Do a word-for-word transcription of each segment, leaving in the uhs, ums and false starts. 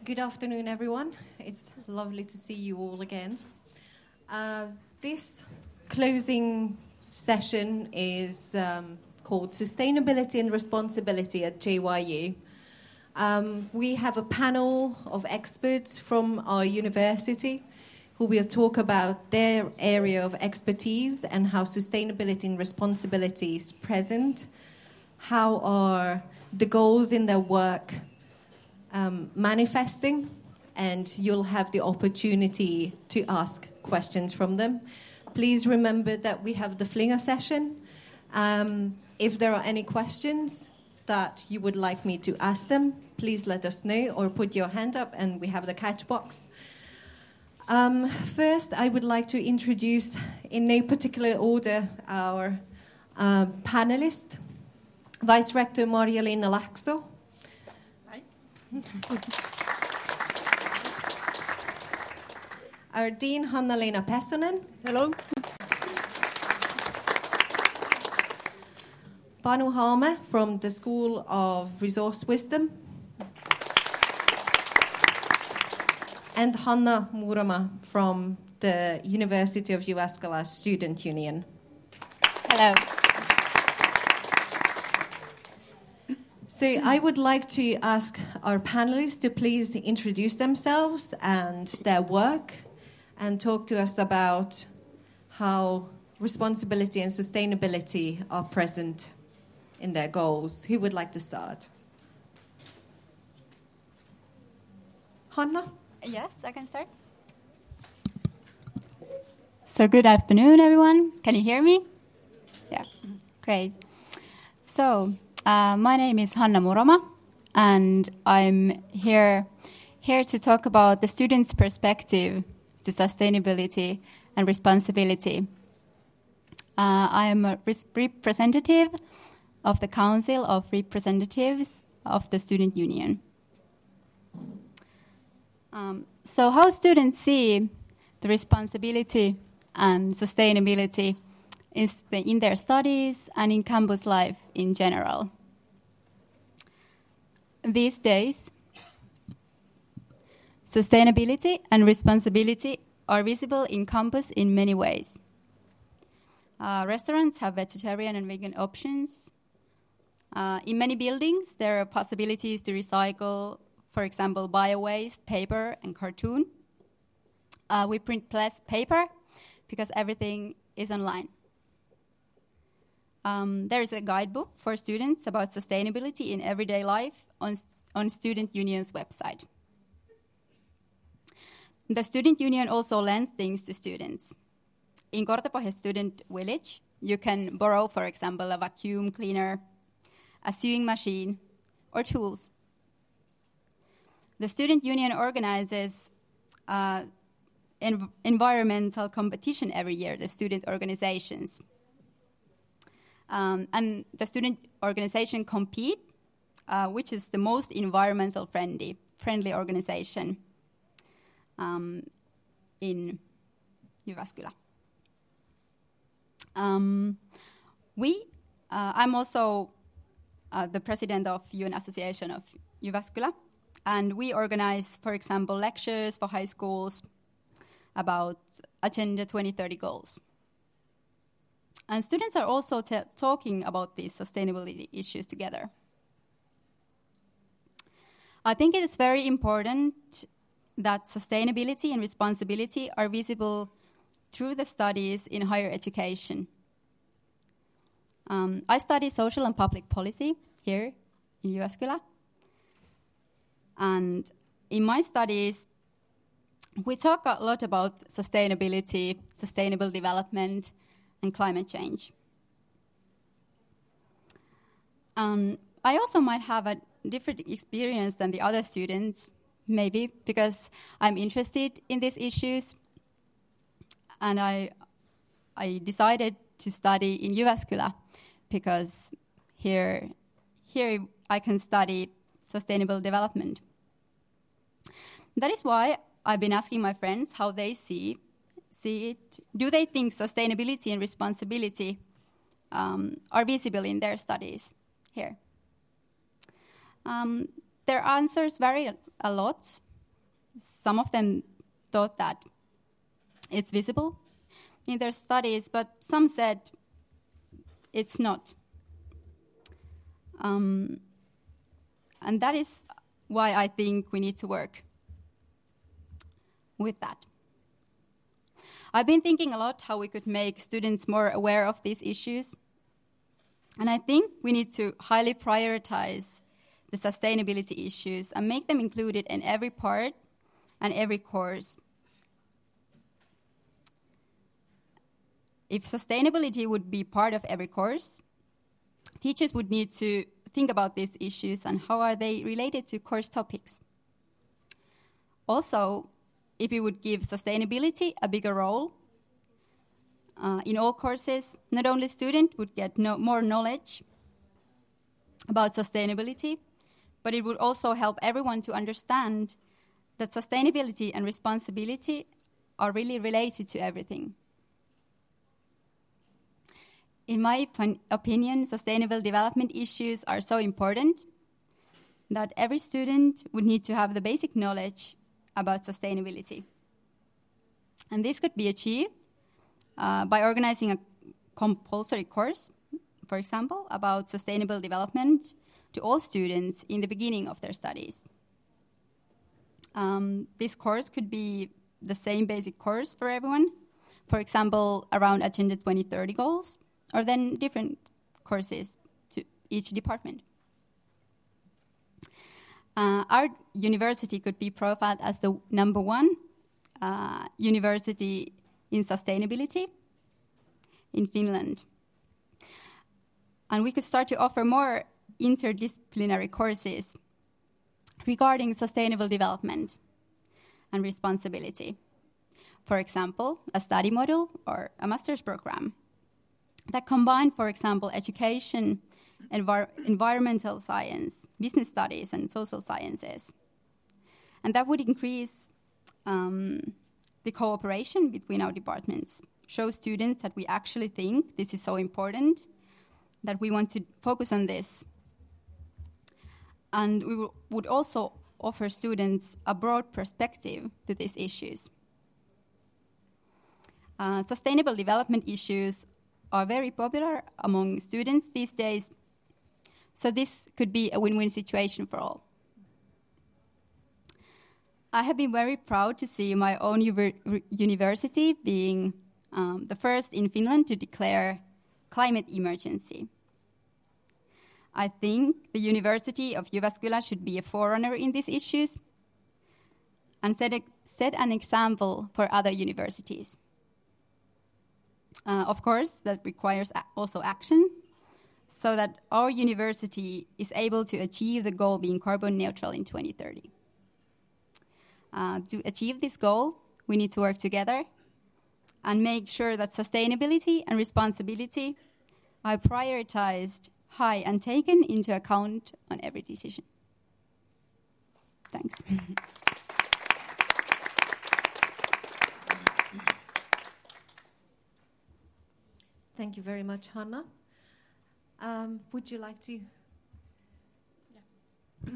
good afternoon, everyone. It's lovely to see you all again. Uh, this closing session is um, called Sustainability and Responsibility at J Y U. Um, we have a panel of experts from our university who will talk about their area of expertise and how sustainability and responsibility is present, how are the goals in their work um, manifesting, and you'll have the opportunity to ask questions from them. Please remember that we have the Flinger session. Um, if there are any questions that you would like me to ask them, please let us know or put your hand up and we have the catch box. Um, first, I would like to introduce, in no particular order, our uh, panelist, Vice Rector Marja-Leena Laakso. Hi. Our Dean, Hanna-Leena Pessonen. Hello. Panu Halme from the School of Resource Wisdom. And Hanna Murama from the University of Jyväskylä Student Union. Hello. So I would like to ask our panelists to please introduce themselves and their work and talk to us about how responsibility and sustainability are present in their goals. Who would like to start? Hanna? Yes, I can start. So good afternoon, everyone. Can you hear me? Yeah, great. So uh, my name is Hanna Murama, and I'm here here to talk about the students' perspective to sustainability and responsibility. Uh, I am a res- representative of the Council of Representatives of the Student Union. Um, so how students see the responsibility and sustainability is the, in their studies and in campus life in general. These days, sustainability and responsibility are visible in campus in many ways. Uh, restaurants have vegetarian and vegan options. Uh, in many buildings, there are possibilities to recycle, for example, bio-waste, paper, and cartoon. Uh, we print less paper because everything is online. Um, there is a guidebook for students about sustainability in everyday life on, on Student Union's website. The Student Union also lends things to students. In Kortepohja Student Village, you can borrow, for example, a vacuum cleaner, a sewing machine, or tools. The Student Union organizes uh, env- environmental competition every year, the student organizations. Um, and the student organization compete, uh, which is the most environmental friendly, friendly organization um, in Jyväskylä. Um, we, uh, I'm also uh, the president of U N Association of Jyväskylä, and we organize, for example, lectures for high schools about Agenda twenty thirty goals. And students are also t- talking about these sustainability issues together. I think it is very important that sustainability and responsibility are visible through the studies in higher education. Um, I study social and public policy here in Jyväskylä. And in my studies, we talk a lot about sustainability, sustainable development, and climate change. Um, I also might have a different experience than the other students, maybe because I'm interested in these issues. And I, I decided to study in Jyväskylä because here, here I can study sustainable development. That is why I've been asking my friends how they see, see it. Do they think sustainability and responsibility um, are visible in their studies here? Um, their answers vary a lot. some of them thought that it's visible in their studies, but some said it's not. Um, and that is why I think we need to work with that. I've been thinking a lot how we could make students more aware of these issues. And I think we need to highly prioritize the sustainability issues and make them included in every part and every course. If sustainability would be part of every course, teachers would need to think about these issues and how are they related to course topics. Also, if we would give sustainability a bigger role uh, in all courses, not only students would get no, more knowledge about sustainability, but it would also help everyone to understand that sustainability and responsibility are really related to everything. In my opinion, sustainable development issues are so important that every student would need to have the basic knowledge about sustainability. And this could be achieved uh, by organizing a compulsory course, for example, about sustainable development to all students in the beginning of their studies. Um, this course could be the same basic course for everyone, for example, around Agenda twenty thirty goals, or then different courses to each department. Uh, our university could be profiled as the number one uh, university in sustainability in Finland. And we could start to offer more interdisciplinary courses regarding sustainable development and responsibility. For example, a study module or a master's program that combine, for example, education, envir- environmental science, business studies, and social sciences. And that would increase um, the cooperation between our departments, show students that we actually think this is so important, that we want to focus on this. And we w- would also offer students a broad perspective to these issues. Uh, sustainable development issues are very popular among students these days, so this could be a win-win situation for all. I have been very proud to see my own u- university being um, the first in Finland to declare climate emergency. I think the University of Jyväskylä should be a forerunner in these issues and set, a, set an example for other universities. Uh, of course, that requires a- also action, so that our university is able to achieve the goal being carbon neutral in twenty thirty. Uh, to achieve this goal, we need to work together and make sure that sustainability and responsibility are prioritized high and taken into account on every decision. Thanks. Thank you very much, Hanna. Um, would you like to? Yeah.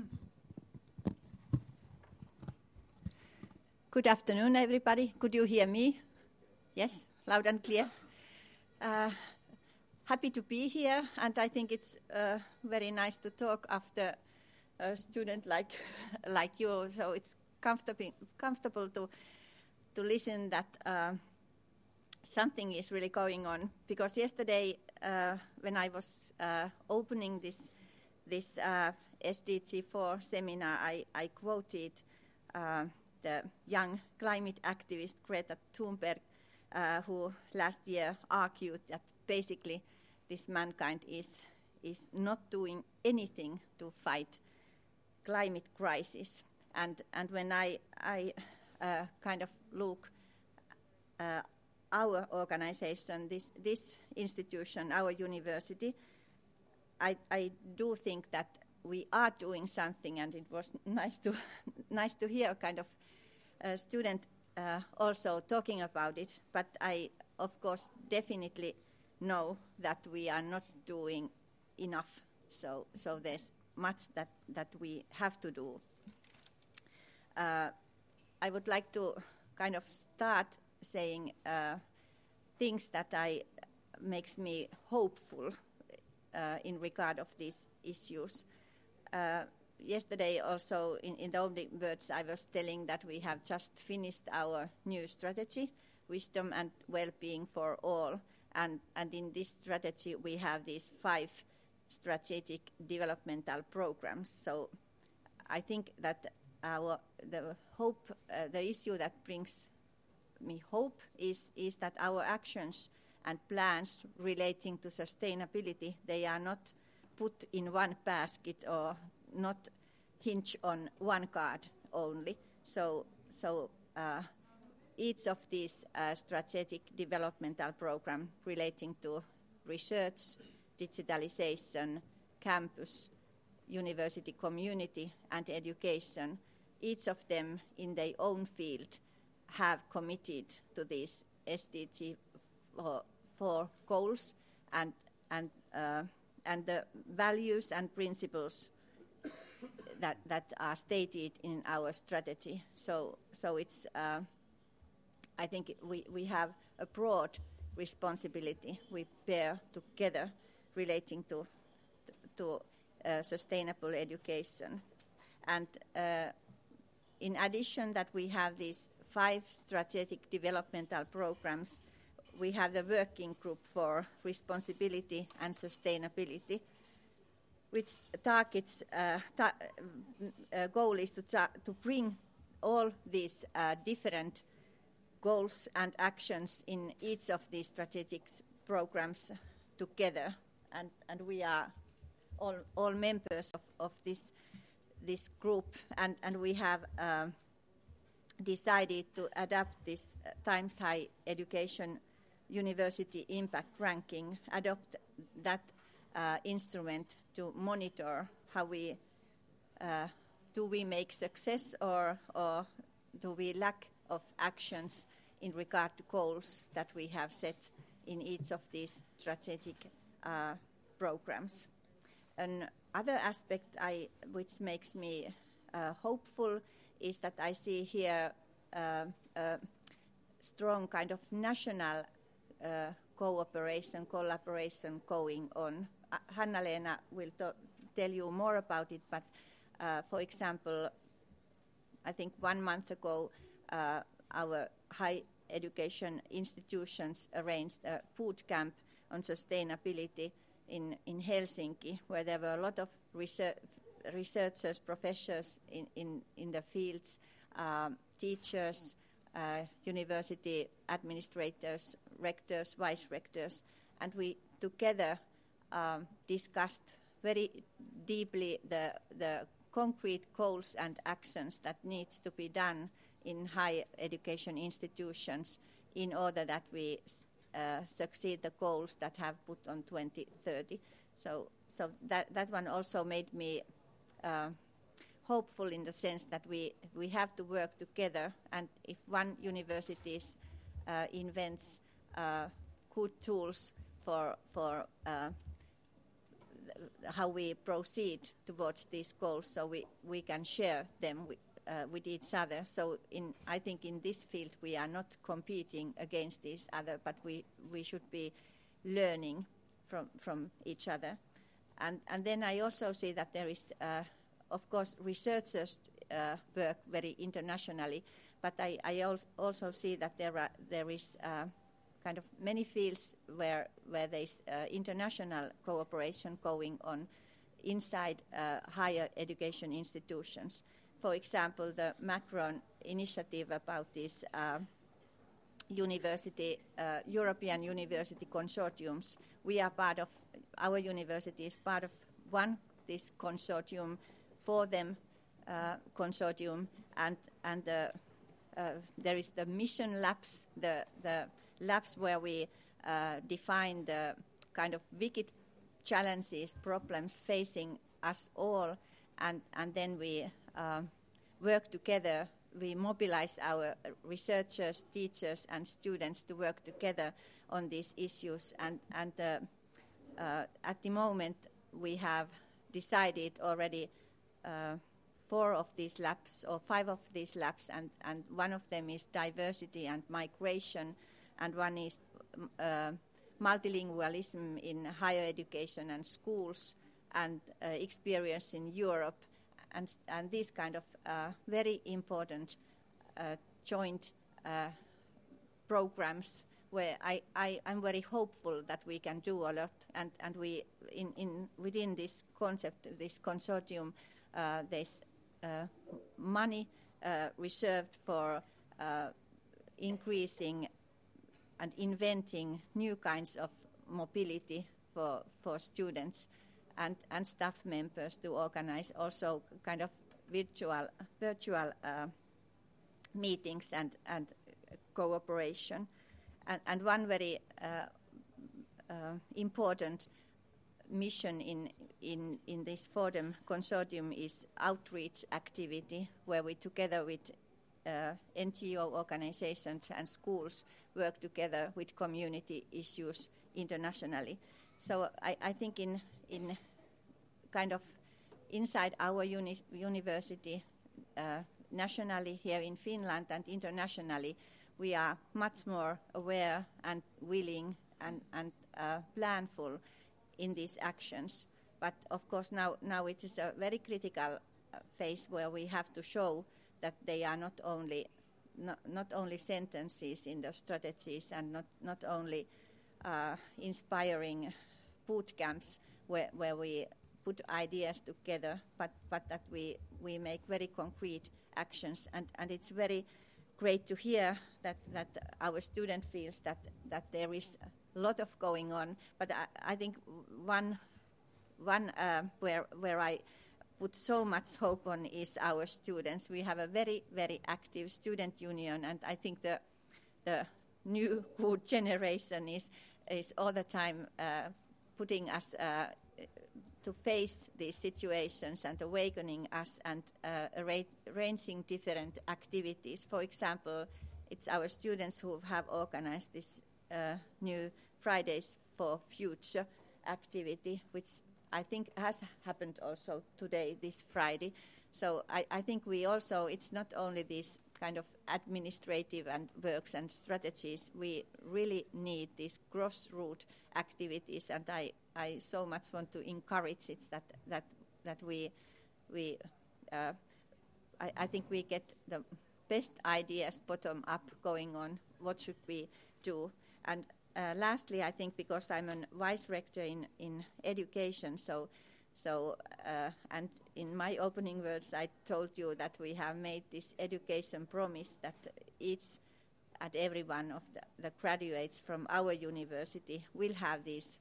Good afternoon, everybody. Could you hear me? Yes, loud and clear. Uh, happy to be here, and I think it's uh, very nice to talk after a student like like you. So it's comfortable comfortable to to listen that. Uh, Something is really going on, because yesterday uh, when I was uh, opening this this uh, S D G four seminar, I, I quoted uh, the young climate activist Greta Thunberg, uh, who last year argued that basically this mankind is is not doing anything to fight climate crisis. And and when I I uh, kind of look. Uh, Our organization, this this institution, our university, I, I do think that we are doing something, and it was nice to nice to hear kind of a student uh, also talking about it. But I, of course, definitely know that we are not doing enough. So so there's much that that we have to do. Uh, I would like to kind of start saying uh, things that I makes me hopeful uh, in regard of these issues. Uh, yesterday also in, in the opening words I was telling that we have just finished our new strategy, Wisdom and Well-being for All, and, and in this strategy we have these five strategic developmental programs. So I think that our the hope, uh, the issue that brings me hope is, is that our actions and plans relating to sustainability, they are not put in one basket or not hinge on one card only. So, so uh, each of these uh, strategic developmental programs relating to research, digitalization, campus, university community, and education, each of them in their own field have committed to these S D G four goals and and uh, and the values and principles that that are stated in our strategy. So so it's uh, I think we we have a broad responsibility we bear together relating to to uh, sustainable education. And uh, in addition that we have these five strategic developmental programs, we have the working group for responsibility and sustainability, which targets, uh, ta- uh, goal is to, ta- to bring all these uh, different goals and actions in each of these strategic programs together. And, and we are all, all members of, of this this group, and, and we have uh, decided to adapt this uh, Times High Education University Impact Ranking, adopt that uh, instrument to monitor how we, uh, do we make success or, or do we lack of actions in regard to goals that we have set in each of these strategic uh, programs. Another aspect I, which makes me uh, hopeful is that I see here uh, a strong kind of national uh, cooperation, collaboration going on. Uh, Hanna-Leena will to- tell you more about it, but uh, for example, I think one month ago, uh, our high education institutions arranged a boot camp on sustainability in, in Helsinki, where there were a lot of research, researchers, professors in, in, in the fields, um, teachers, uh, university administrators, rectors, vice rectors, and we together um, discussed very deeply the, the concrete goals and actions that needs to be done in higher education institutions in order that we uh, succeed the goals that have put on twenty thirty. So, so that that one also made me uh, hopeful in the sense that we we have to work together. And if one university uh, invents uh, good tools for for uh, how we proceed towards these goals, so we, we can share them with, uh, with each other. So in, I think in this field we are not competing against each other, but we, we should be learning from, from each other. And, and then I also see that there is, uh, of course, researchers uh, work very internationally, but I, I also see that there, are, there is uh, kind of many fields where where there's uh, international cooperation going on inside uh, higher education institutions. For example, the Macron initiative about this uh, university, uh, European university consortiums. We are part of, our university is part of one, this consortium, for them uh, consortium, and and uh, uh, there is the mission labs, the the labs where we uh, define the kind of wicked challenges, problems facing us all, and, and then we uh, work together. We mobilize our researchers, teachers, and students to work together on these issues. And, and uh, uh, at the moment, we have decided already uh, four of these labs or five of these labs, and, and one of them is diversity and migration, and one is uh, multilingualism in higher education and schools, and uh, experience in Europe, and, and these kind of uh, very important uh, joint uh, programs where I, I, I'm very hopeful that we can do a lot, and, and we in, in within this concept, this consortium, uh, there's uh, money uh, reserved for uh, increasing and inventing new kinds of mobility for for students and, and staff members to organize also kind of virtual virtual uh, meetings and, and cooperation. And, and one very uh, uh, important mission in, in, in this Fordham consortium is outreach activity, where we together with uh, N G O organizations and schools work together with community issues internationally. So I, I think in, in kind of inside our uni- university, uh, nationally here in Finland and internationally, we are much more aware and willing and, and uh, planful in these actions. But of course now, now it is a very critical uh, phase where we have to show that they are not only not, not only sentences in the strategies and not, not only uh, inspiring boot camps where, where we put ideas together, but, but that we, we make very concrete actions. And, and it's very great to hear that, that our student feels that, that there is a lot of going on. But I, I think one, one uh, where, where I put so much hope on is our students. We have a very, very active student union, and I think the, the new good generation is, is all the time uh, putting us uh, to face these situations and awakening us and uh, arranging different activities. For example, it's our students who have organized this uh, new Fridays for Future activity, which I think has happened also today, this Friday. So I, I think we also, it's not only these kind of administrative and works and strategies, we really need these grassroots activities, and I, I so much want to encourage it that that that we we uh, I, I think we get the best ideas bottom up going on. What should we do? And uh, lastly, I think because I'm a vice rector in, in education, so so uh, and in my opening words, I told you that we have made this education promise that each and every one of the, the graduates from our university will have these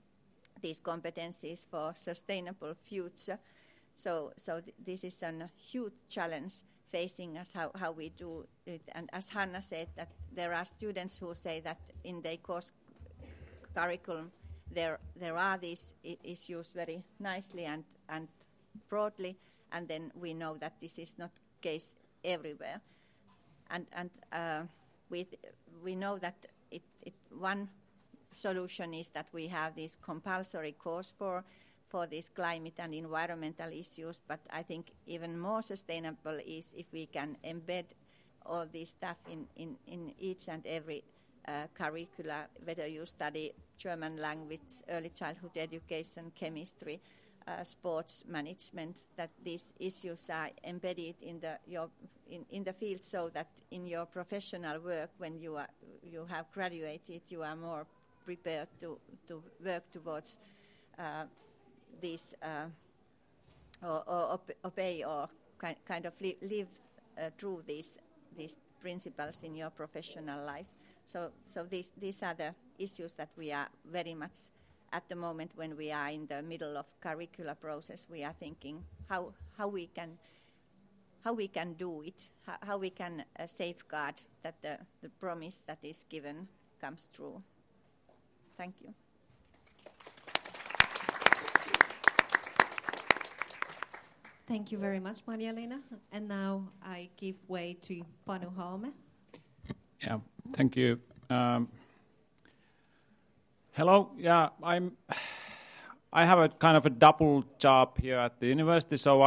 these competencies for sustainable future. So, so th- this is a huge challenge facing us, how, how we do it. And as Hanna said, that there are students who say that in their course curriculum there there are these I- issues very nicely and, and broadly, and then we know that this is not the case everywhere. And and uh, with, we know that it, it one solution is that we have this compulsory course for for these climate and environmental issues, but I think even more sustainable is if we can embed all this stuff in, in, in each and every uh, curricula, whether you study German language, early childhood education, chemistry, uh, sports management, that these issues are embedded in the your in, in the field, so that in your professional work, when you are you have graduated, you are more prepared to, to work towards uh, these uh, or, or op- obey or ki- kind of li- live uh, through these these principles in your professional life. So so these these are the issues that we are very much at the moment when we are in the middle of curricular process. We are thinking how how we can how we can do it, how, how we can uh, safeguard that the, the promise that is given comes true. Thank you. Thank you very much, Maria-Leena. And now I give way to Panu Halme. Yeah, thank you. Um, hello. Yeah, I'm. I have a kind of a double job here at the university, so I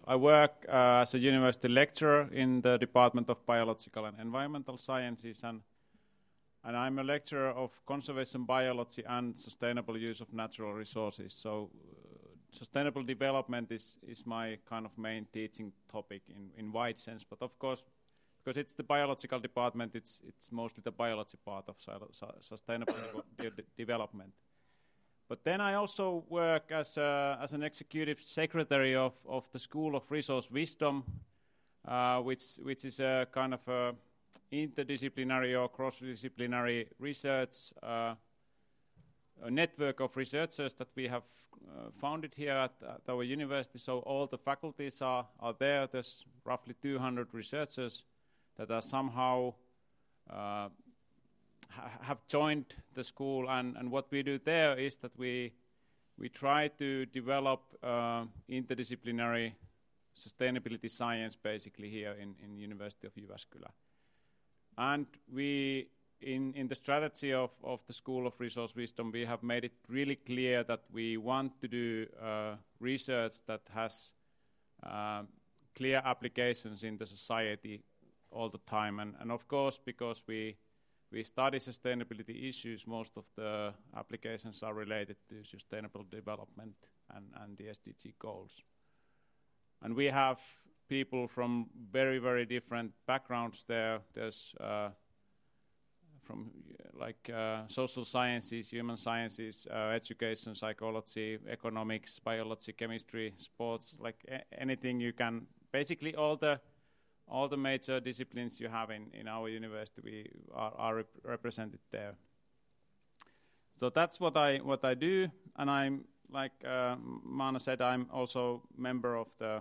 I work uh, as a university lecturer in the Department of Biological and Environmental Sciences, and and I'm a lecturer of conservation biology and sustainable use of natural resources. So uh, sustainable development is, is my kind of main teaching topic in, in wide sense. But of course, because it's the biological department, it's, it's mostly the biology part of sustainable de de development. But then I also work as, a, as an executive secretary of, of the School of Resource Wisdom, uh, which, which is a kind of a interdisciplinary or cross-disciplinary research, uh, a network of researchers that we have uh, founded here at, at our university. So all the faculties are, are there. There's roughly two hundred researchers that are somehow uh, ha have joined the school. And, and what we do there is that we, we try to develop uh, interdisciplinary sustainability science basically here in, in University of Jyväskylä. And we, in, in the strategy of, of the School of Resource Wisdom, we have made it really clear that we want to do uh, research that has uh, clear applications in the society all the time. And, and of course, because we, we study sustainability issues, most of the applications are related to sustainable development and, and the S D G goals. And we have people from very, very different backgrounds there. There's uh, from uh, like uh, social sciences, human sciences, uh, education, psychology, economics, biology, chemistry, sports, like a anything you can. Basically, all the all the major disciplines you have in in our university we are, are rep represented there. So that's what I what I do, and I'm like uh, Mana said, I'm also member of the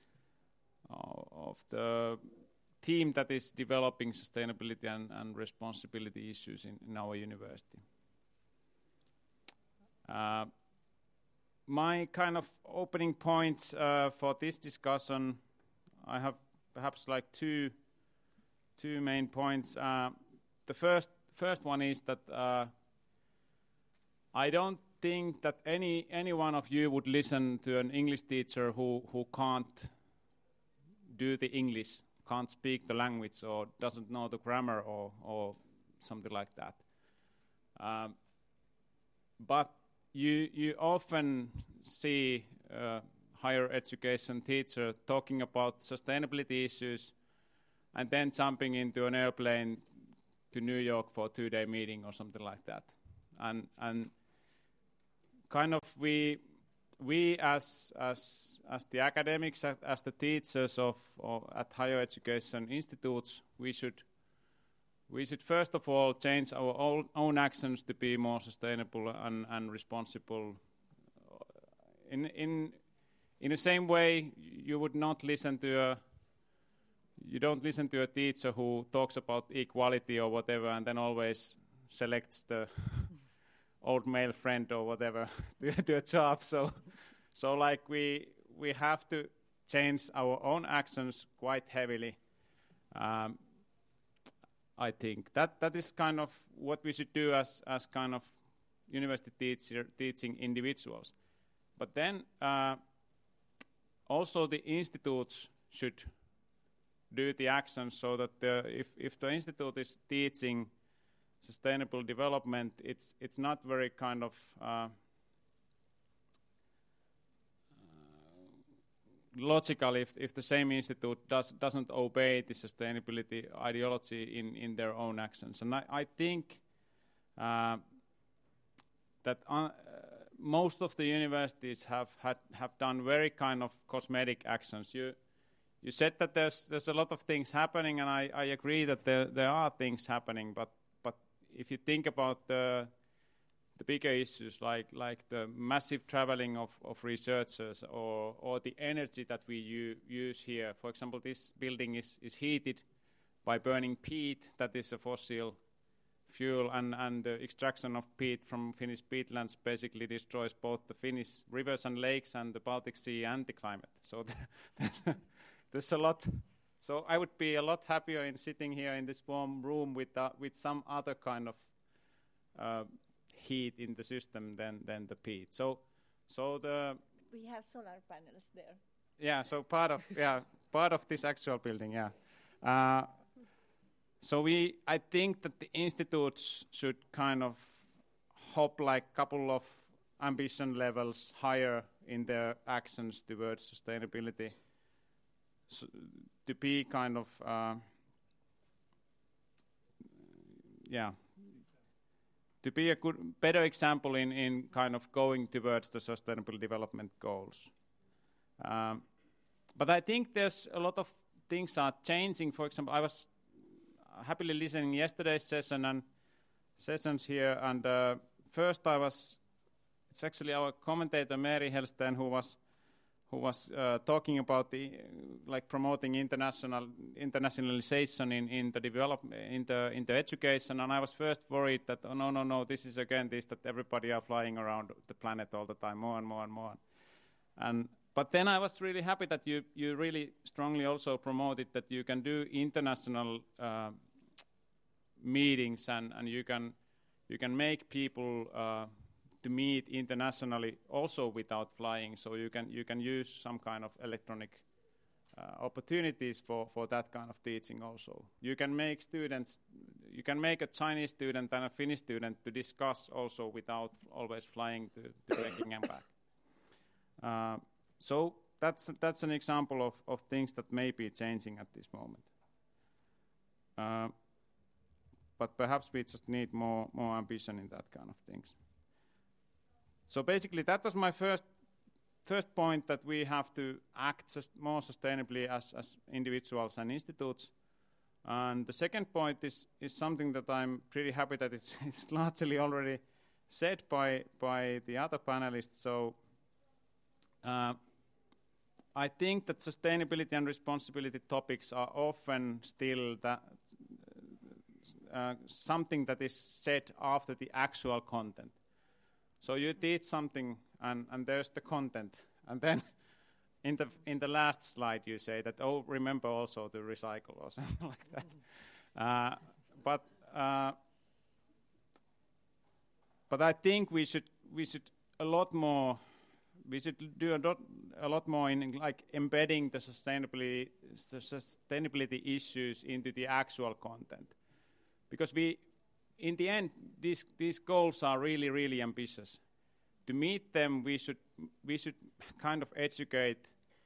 of the team that is developing sustainability and, and responsibility issues in, in our university. Uh, my kind of opening points uh, for this discussion, I have perhaps like two two main points. Uh, the first first one is that uh, I don't think that any any one of you would listen to an English teacher who who can't do the English, can't speak the language, or doesn't know the grammar, or, or something like that. Um, but you you often see uh, higher education teacher talking about sustainability issues, and then jumping into an airplane to New York for a two-day meeting or something like that. And and kind of we. We, as as as the academics, as the teachers of, of at higher education institutes, we should we should first of all change our own, own actions to be more sustainable and, and responsible. In in in the same way, you would not listen to a you don't listen to a teacher who talks about equality or whatever, and then always selects the old male friend or whatever to, to a job. So, so like we we have to change our own actions quite heavily. Um, I think that that is kind of what we should do as as kind of university teacher teaching individuals. But then uh, also the institutes should do the actions, so that the, if if the institute is teaching sustainable development, it's it's not very kind of uh, logical if if the same institute does doesn't obey the sustainability ideology in in their own actions. And I, I think uh, that uh, most of the universities have had have done very kind of cosmetic actions. You you said that there's there's a lot of things happening, and I I agree that there there are things happening, but if you think about the the bigger issues like like the massive traveling of, of researchers, or or the energy that we u use here. For example, this building is is heated by burning peat, that is a fossil fuel, and and the extraction of peat from Finnish peatlands basically destroys both the Finnish rivers and lakes and the Baltic Sea and the climate. So there's, there's a lot. So I would be a lot happier in sitting here in this warm room with uh, with some other kind of uh, heat in the system than than the peat. So so the we have solar panels there. yeah, so part of yeah part of this actual building, yeah. Uh, so we, I think that the institutes should kind of hop like a couple of ambition levels higher in their actions towards sustainability, so to be kind of uh, yeah. to be a good, better example in, in kind of going towards the sustainable development goals. Um, but I think there's a lot of things are changing. For example, I was happily listening yesterday's session and sessions here, and uh, first I was, it's actually our commentator Mary Hellsten who was who was uh, talking about the uh, like promoting international internationalization in, in the development in the in the education, and I was first worried that oh no no no this is again this that everybody are flying around the planet all the time more and more and more, and but then I was really happy that you you really strongly also promoted that you can do international uh, meetings and and you can you can make people Uh, to meet internationally also without flying, so you can you can use some kind of electronic uh, opportunities for, for that kind of teaching also. You can make students, you can make a Chinese student and a Finnish student to discuss also without always flying to, to Peking and back. Uh, so that's that's an example of, of things that may be changing at this moment. Uh, but perhaps we just need more more ambition in that kind of things. So basically, that was my first first point, that we have to act just more sustainably as, as individuals and institutes. And the second point is, is something that I'm pretty happy that it's, it's largely already said by, by the other panelists. So uh, I think that sustainability and responsibility topics are often still that, uh, something that is said after the actual content. So you teach something, and, and there's the content, and then in the in the last slide you say that, oh, remember also to recycle or something like that. Uh, but uh, but I think we should we should a lot more we should do a lot a lot more in like embedding the sustainability the sustainability issues into the actual content, because we. In the end, these these goals are really, really ambitious. To meet them, we should we should kind of educate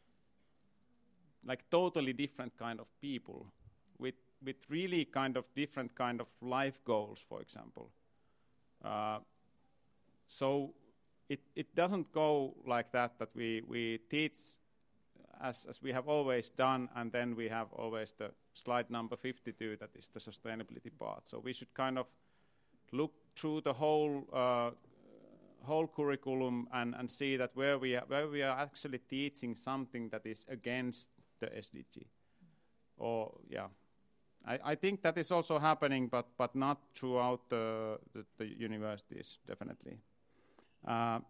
like totally different kind of people with with really kind of different kind of life goals, for example. Uh, so it it doesn't go like that that we we teach as as we have always done, and then we have always the slide number fifty-two that is the sustainability part. So we should kind of look through the whole uh, whole curriculum and, and see that where we are, where we are actually teaching something that is against the S D G. Or yeah, I, I think that is also happening, but but not throughout the the, the universities, definitely. Uh,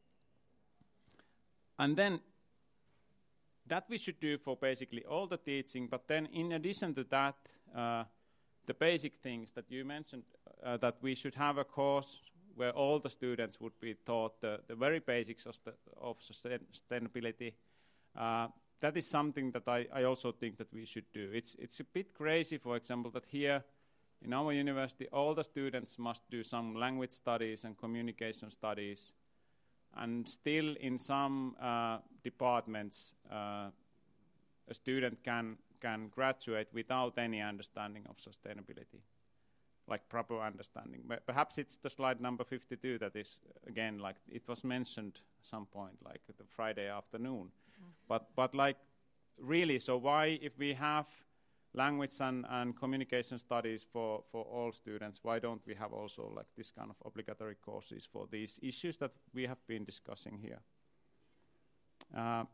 and then that we should do for basically all the teaching, but then in addition to that, uh, the basic things that you mentioned, uh, that we should have a course where all the students would be taught the, the very basics of, the, of sustainability. Uh, that is something that I, I also think that we should do. It's, it's a bit crazy, for example, that here in our university, all the students must do some language studies and communication studies. And still in some uh, departments, uh, a student can can graduate without any understanding of sustainability, like proper understanding. But perhaps it's the slide number fifty-two that is, again, like it was mentioned some point, like the Friday afternoon. Mm. But but like really, so why, if we have language and, and communication studies for, for all students, why don't we have also like this kind of obligatory courses for these issues that we have been discussing here? Uh,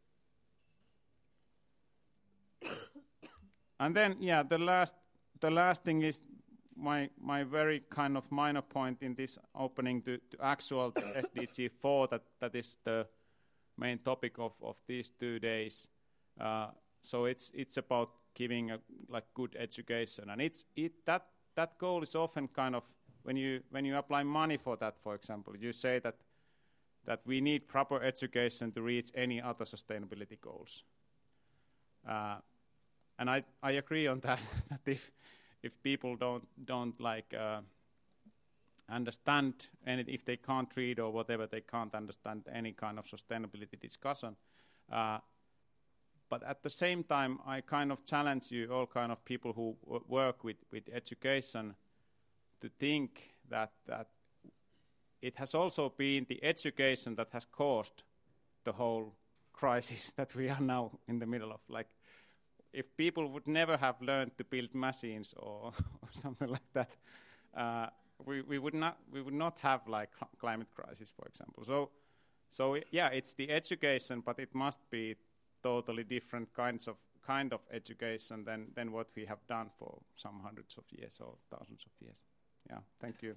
and then, yeah, the last the last thing is my my very kind of minor point in this opening to, to actual to S D G four, that, that is the main topic of, of these two days. Uh, so it's it's about giving a like good education, and it's it that that goal is often kind of when you when you apply money for that, for example, you say that that we need proper education to reach any other sustainability goals. Uh, and I, I agree on that, that if, if people don't, don't like uh, understand, and if they can't read or whatever, they can't understand any kind of sustainability discussion. Uh, but at the same time, I kind of challenge you, all kind of people who w- work with, with education, to think that, that it has also been the education that has caused the whole crisis that we are now in the middle of. Like, if people would never have learned to build machines or, or something like that, uh, we, we would not we would not have like climate crisis, for example. So, so yeah, it's the education, but it must be totally different kinds of kind of education than than what we have done for some hundreds of years or thousands of years. Yeah, thank you.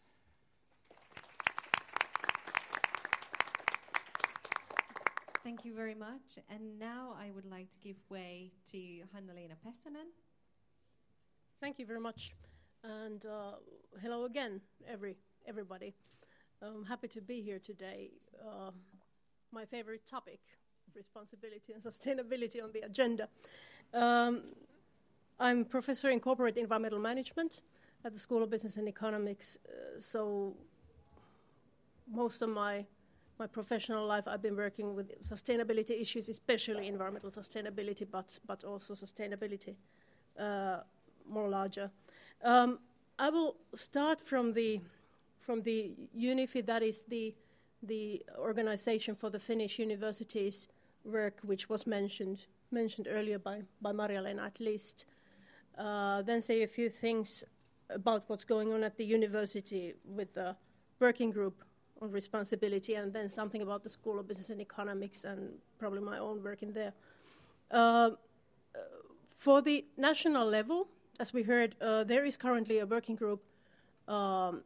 Thank you very much. And now I would like to give way to Hanna-Leena Pessanen. Thank you very much. And uh, hello again, every everybody. I'm happy to be here today. Uh, my favorite topic, responsibility and sustainability on the agenda. Um, I'm professor in corporate environmental management at the School of Business and Economics. Uh, so most of my my professional life, I've been working with sustainability issues, especially environmental sustainability, but but also sustainability uh, more larger. Um, I will start from the from the UNIFI, that is the the organization for the Finnish universities work, which was mentioned mentioned earlier by by Marja-Leena at least. Uh, then say a few things about what's going on at the university with the working group on responsibility, and then something about the School of Business and Economics and probably my own work in there. Uh, for the national level, as we heard, uh, there is currently a working group um,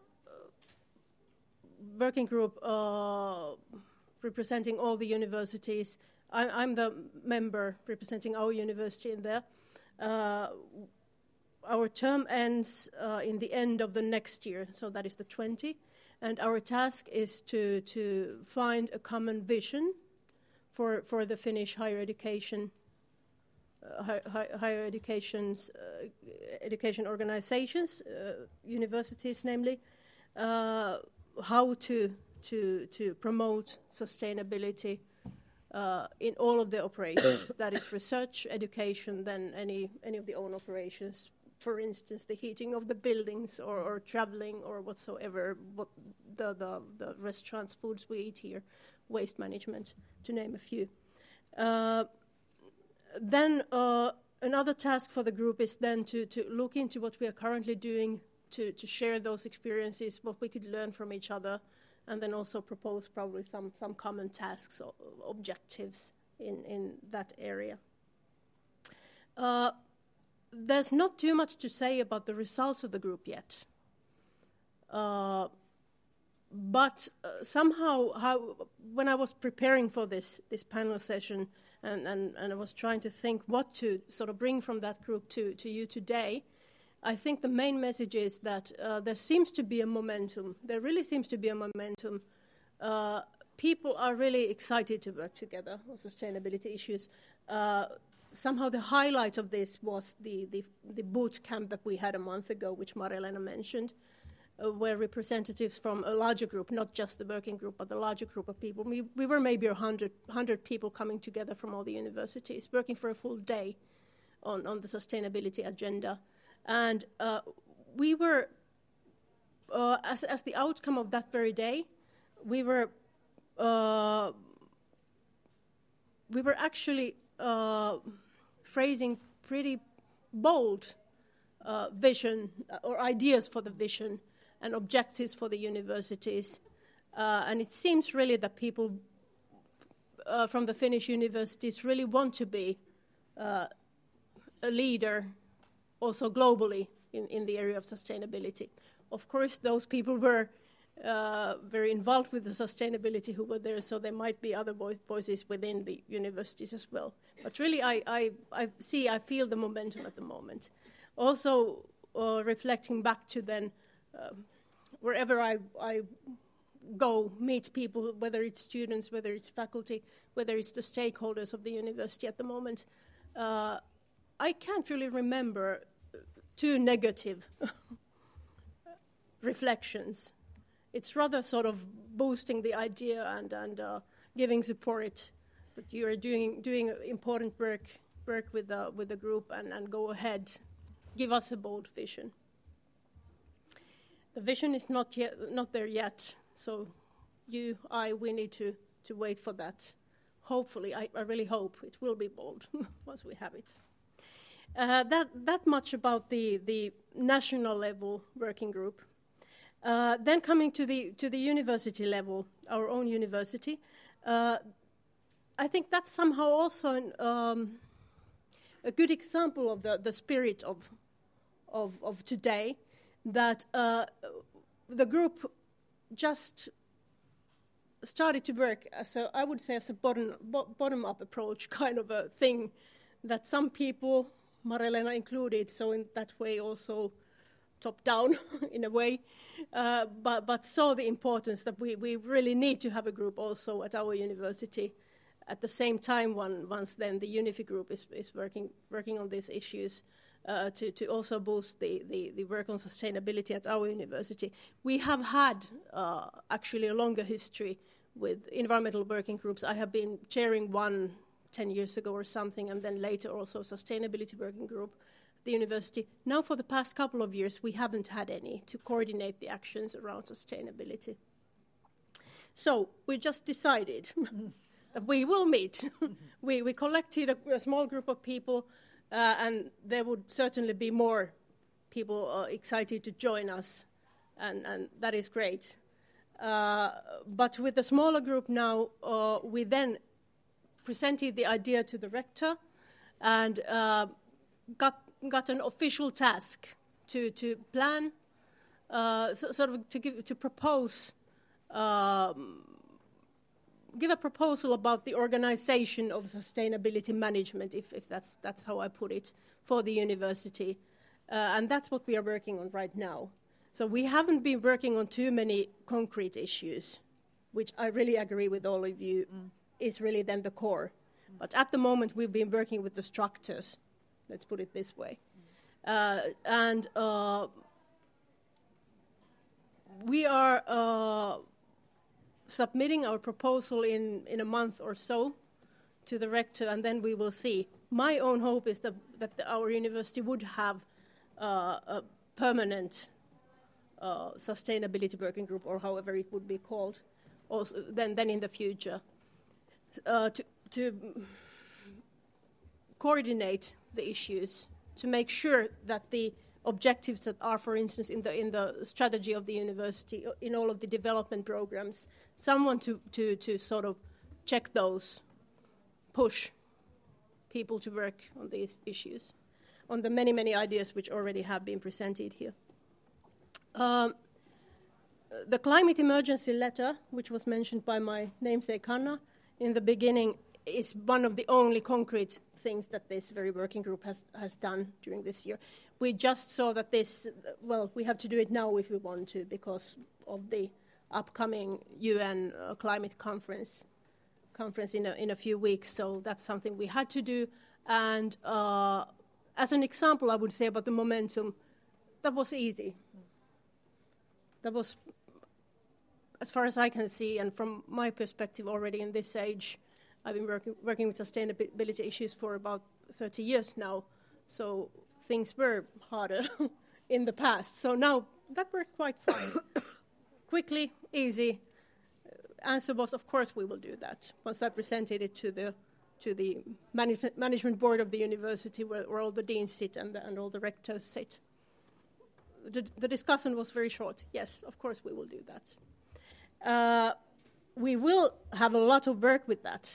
working group uh, representing all the universities. I, I'm the member representing our university in there. Uh, our term ends uh, in the end of the next year, so that is the twentieth. And our task is to to find a common vision for for the Finnish higher education uh, high, higher education's uh, education organizations, uh, universities, namely, uh, how to to to promote sustainability uh, in all of the operations. That is research, education, then any any of the own operations. For instance, the heating of the buildings, or, or traveling, or whatsoever, what the, the, the restaurants, foods we eat here, waste management, to name a few. Uh, then uh, another task for the group is then to, to look into what we are currently doing, to, to share those experiences, what we could learn from each other, and then also propose probably some, some common tasks or objectives in, in that area. Uh, There's not too much to say about the results of the group yet. Uh, but uh, somehow, how, when I was preparing for this, this panel session, and, and, and I was trying to think what to sort of bring from that group to, to you today, I think the main message is that uh, there seems to be a momentum. There really seems to be a momentum. Uh, people are really excited to work together on sustainability issues. Uh, Somehow the highlight of this was the, the, the boot camp that we had a month ago, which Marja-Leena mentioned, uh, where representatives from a larger group, not just the working group, but the larger group of people, we, we were maybe one hundred, one hundred people coming together from all the universities, working for a full day on, on the sustainability agenda. And uh, we were, uh, as, as the outcome of that very day, we were, uh, we were actually Uh, phrasing pretty bold uh, vision or ideas for the vision and objectives for the universities. Uh, and it seems really that people uh, from the Finnish universities really want to be uh, a leader also globally in, in the area of sustainability. Of course, those people were Uh, very involved with the sustainability who were there, so there might be other voices within the universities as well. But really, I, I, I see, I feel the momentum at the moment. Also, uh, reflecting back to then, uh, wherever I, I go meet people, whether it's students, whether it's faculty, whether it's the stakeholders of the university at the moment. Uh, I can't really remember too negative reflections. It's rather sort of boosting the idea and, and uh, giving support that you are doing doing important work work with the with the group and, and go ahead, give us a bold vision. The vision is not yet not there yet, so you, I, we need to, to wait for that. Hopefully, I, I really hope it will be bold once we have it. Uh, that that much about the the national level working group. Uh, then coming to the to the university level, our own university, uh, I think that's somehow also an, um, a good example of the, the spirit of, of of today. That uh, the group just started to work as a, I would say, as a bottom bo- bottom up approach kind of a thing. That some people, Marelena included, so in that way also top down in a way, uh, but, but saw the importance that we, we really need to have a group also at our university. At the same time, one, once then the Unifi group is, is working working on these issues uh, to, to also boost the, the, the work on sustainability at our university. We have had uh, actually a longer history with environmental working groups. I have been chairing one ten years ago or something, and then later also sustainability working group at the university. Now for the past couple of years, we haven't had any to coordinate the actions around sustainability. So we just decided that we will meet. we, we collected a, a small group of people, uh, and there would certainly be more people uh, excited to join us, and, and that is great. Uh, but with the smaller group now, uh, we then presented the idea to the rector and uh, got got an official task to to plan, uh, so, sort of to give to propose, um, give a proposal about the organization of sustainability management, if if that's that's how I put it, for the university, uh, and that's what we are working on right now. So we haven't been working on too many concrete issues, which I really agree with all of you. Mm. Is really then the core. Mm. But at the moment, we've been working with the structures, let's put it this way. Mm. Uh, and uh, we are uh, submitting our proposal in, in a month or so to the rector, and then we will see. My own hope is that, that the, our university would have uh, a permanent uh, sustainability working group, or however it would be called, also then, then in the future. Uh, to, to coordinate the issues, to make sure that the objectives that are, for instance, in the in the strategy of the university, in all of the development programs, someone to, to, to sort of check those, push people to work on these issues, on the many, many ideas which already have been presented here. Um, the climate emergency letter, which was mentioned by my namesake Hanna, in the beginning, is one of the only concrete things that this very working group has, has done during this year. We just saw that this, well, we have to do it now if we want to because of the upcoming U N uh, climate conference conference in a, in a few weeks. So that's something we had to do. And uh, as an example, I would say about the momentum, that was easy. That was, as far as I can see, and from my perspective already in this age, I've been working, working with sustainability issues for about thirty years now, so things were harder in the past. So now that worked quite fine. Quickly, easy. Answer was, of course, we will do that. Once I presented it to the to the management, management board of the university, where, where all the deans sit and, the, and all the rectors sit. The, the discussion was very short. Yes, of course, we will do that. Uh, we will have a lot of work with that.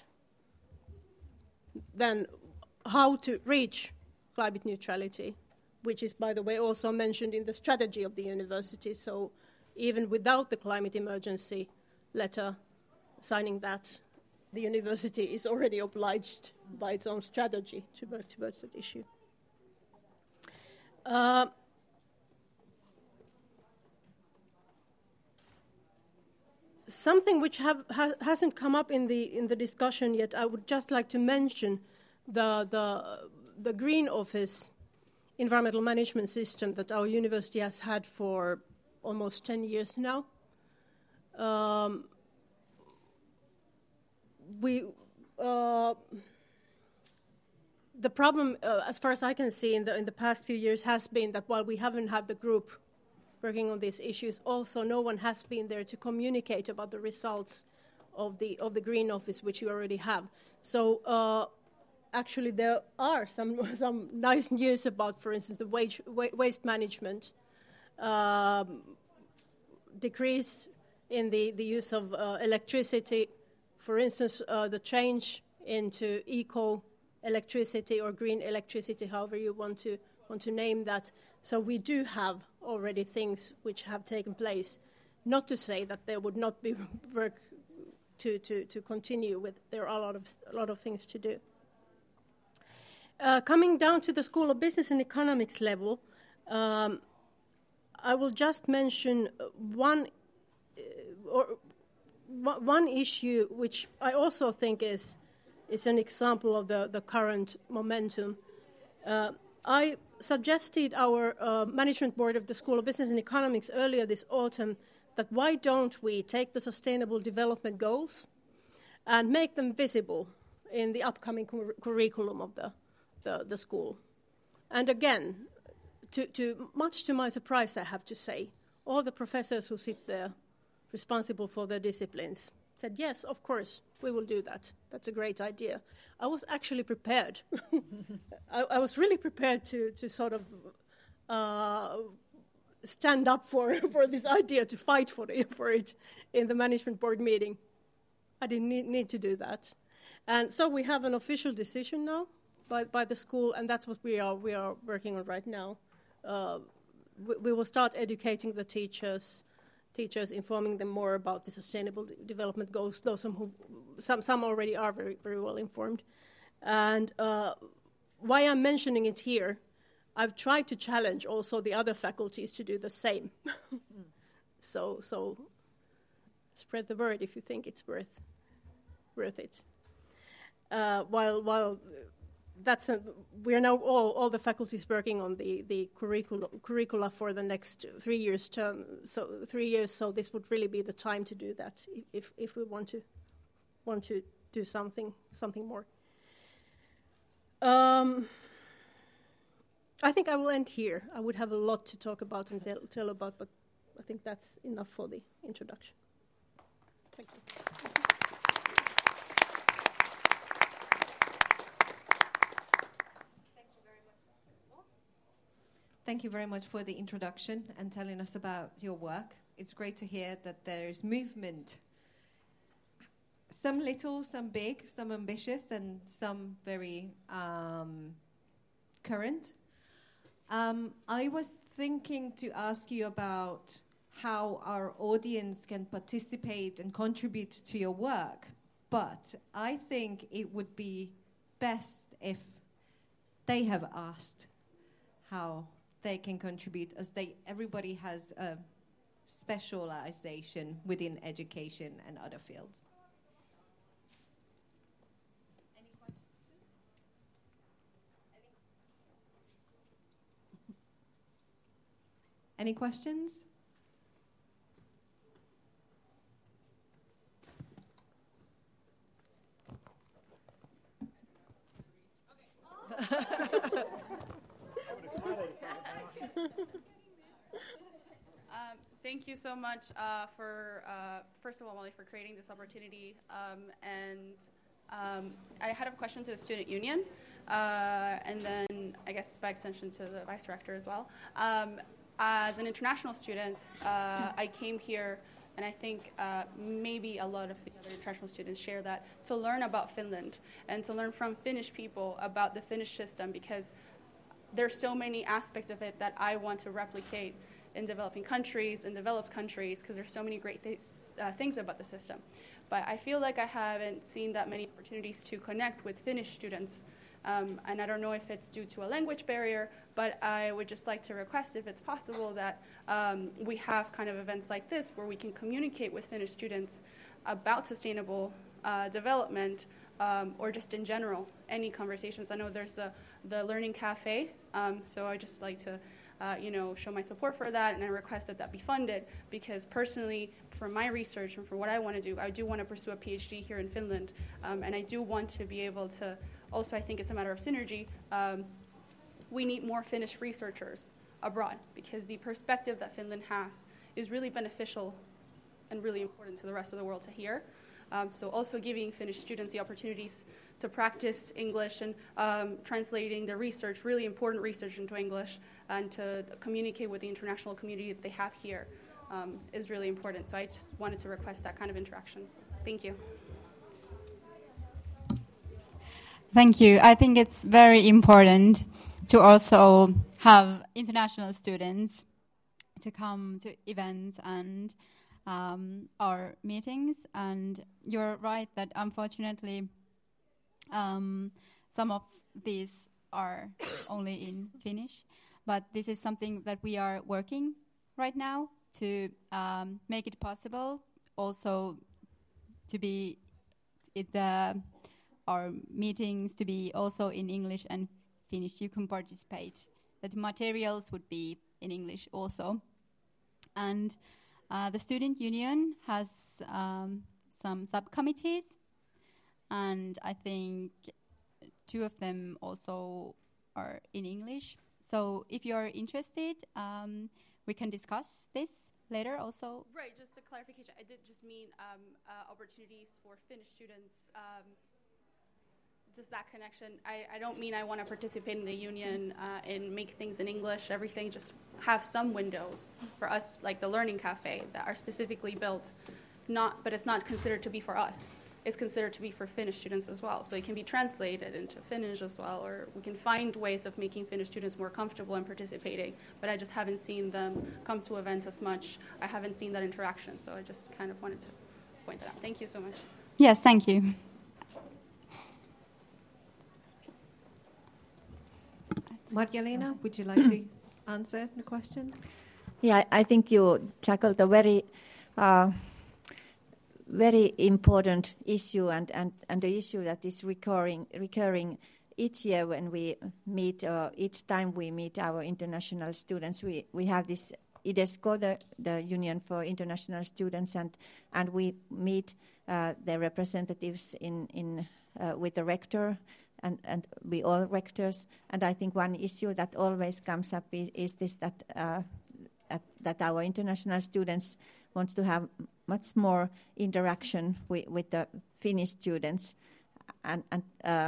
Then how to reach climate neutrality, which is, by the way, also mentioned in the strategy of the university. So even without the climate emergency letter, signing that, the university is already obliged by its own strategy to work towards that issue. Uh, something which have, ha, hasn't come up in the in the discussion yet, I would just like to mention the the the Green Office environmental management system that our university has had for almost ten years now. Um, we uh, the problem, uh, as far as I can see, in the in the past few years, has been that while we haven't had the group working on these issues, also no one has been there to communicate about the results of the of the Green Office, which you already have. So uh, actually, there are some some nice news about, for instance, the wage, wa- waste management, um, decrease in the, the use of uh, electricity, for instance, uh, the change into eco electricity or green electricity, however you want to want to name that. So we do have already things which have taken place. Not to say that there would not be work to, to, to continue with. There are a lot of a lot of things to do. Uh, coming down to the School of Business and Economics level, um, I will just mention one uh, or one issue which I also think is is an example of the, the current momentum. Uh, I suggested our uh, management board of the School of Business and Economics earlier this autumn that why don't we take the Sustainable Development Goals and make them visible in the upcoming cur- curriculum of the, the, the school. And again, to, to much to my surprise, I have to say, all the professors who sit there responsible for their disciplines said, yes, of course, we will do that. That's a great idea. I was actually prepared. I, I was really prepared to, to sort of uh, stand up for, for this idea, to fight for it, for it in the management board meeting. I didn't need, need to do that. And so we have an official decision now by, by the school, and that's what we are, we are working on right now. Uh, we, we will start educating the teachers, teachers, informing them more about the Sustainable Development Goals, though some who, some, some already are very, very well informed. And uh, why I'm mentioning it here, I've tried to challenge also the other faculties to do the same. mm. So, so spread the word if you think it's worth, worth it. Uh, while, while that's a, we are now all, all the faculties working on the, the curricula, curricula for the next three years term. So three years. So this would really be the time to do that if if we want to want to do something something more. Um, I think I will end here. I would have a lot to talk about and tell, tell about, but I think that's enough for the introduction. Thank you. Thank you very much for the introduction and telling us about your work. It's great to hear that there is movement. Some little, some big, some ambitious, and some very um, current. Um, I was thinking to ask you about how our audience can participate and contribute to your work, but I think it would be best if they have asked how they can contribute, as they everybody has a specialization within education and other fields. Any questions? Any, Any questions? Um, thank you so much uh, for, uh, first of all, Molly, for creating this opportunity. Um, and um, I had a question to the student union, uh, and then I guess by extension to the vice rector as well. Um, as an international student, uh, I came here, and I think uh, maybe a lot of the other international students share that, to learn about Finland and to learn from Finnish people about the Finnish system, because there's so many aspects of it that I want to replicate in developing countries, in developed countries, because there's so many great th- uh, things about the system. But I feel like I haven't seen that many opportunities to connect with Finnish students. Um, and I don't know if it's due to a language barrier, But I would just like to request, if it's possible, that um, we have kind of events like this where we can communicate with Finnish students about sustainable uh, development, um, or just in general, any conversations. I know there's the, the Learning Cafe, um, so I just like to uh, you know, show my support for that, and I request that that be funded, because personally, from my research and from what I want to do, I do want to pursue a PhD here in Finland, um, and I do want to be able to, also I think it's a matter of synergy, um, we need more Finnish researchers abroad, because the perspective that Finland has is really beneficial and really important to the rest of the world to hear. Um, so also giving Finnish students the opportunities to practice English and um, translating their research, really important research, into English, and to communicate with the international community that they have here um, is really important. So I just wanted to request that kind of interaction. Thank you. Thank you. I think it's very important to also have international students to come to events and um, our meetings. And you're right that unfortunately um, some of these are only in Finnish, but this is something that we are working right now to um, make it possible also to be it the our meetings to be also in English and Finnish. You can participate. That materials would be in English also. And uh, the student union has um, some subcommittees, and I think two of them also are in English. So if you're interested, um, we can discuss this later also. Right, just a clarification. I did just mean um, uh, opportunities for Finnish students, um, just that connection. I, I don't mean I want to participate in the union uh, and make things in English, everything. Just have some windows for us, like the Learning Cafe, that are specifically built, not, but it's not considered to be for us. It's considered to be for Finnish students as well. So it can be translated into Finnish as well, or we can find ways of making Finnish students more comfortable in participating. But I just haven't seen them come to events as much. I haven't seen that interaction, so I just kind of wanted to point that out. Thank you so much. Yes, thank you. Marja-Leena, would you like to answer the question? Yeah, I think you tackled a very, uh, very important issue, and, and, and the issue that is recurring, recurring each year when we meet, uh, each time we meet our international students. We, we have this IDESCO, the, the Union for International Students, and, and we meet uh, the representatives in, in, uh, with the rector, and, and we all rectors. And I think one issue that always comes up is, is this, that, uh, at, that our international students want to have much more interaction with, with the Finnish students. And, and uh,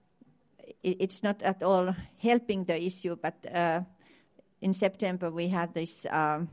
it, it's not at all helping the issue, but uh, in September we had this um,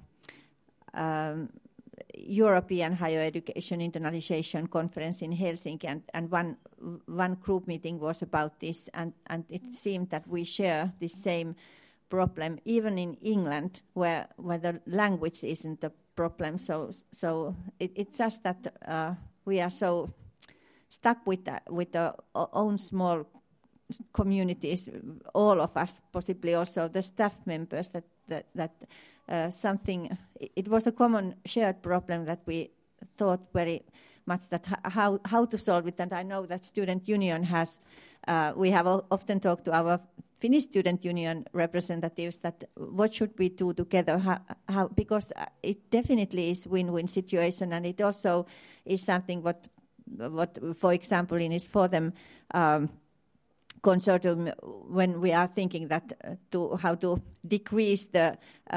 um, European Higher Education Internationalization Conference in Helsinki, and, and one one group meeting was about this, and, and it seemed that we share the same problem, even in England, where where the language isn't the problem. So so it, it's just that uh, we are so stuck with the, with the own small communities, all of us, possibly also the staff members, that that, that uh, something, it was a common shared problem that we thought very much that how how to solve it. And I know that student union has, uh, we have often talked to our Finnish student union representatives that what should we do together, how, how, because it definitely is win-win situation, and it also is something what, what for example, in his for them um, consortium, when we are thinking that uh, to how to decrease the uh,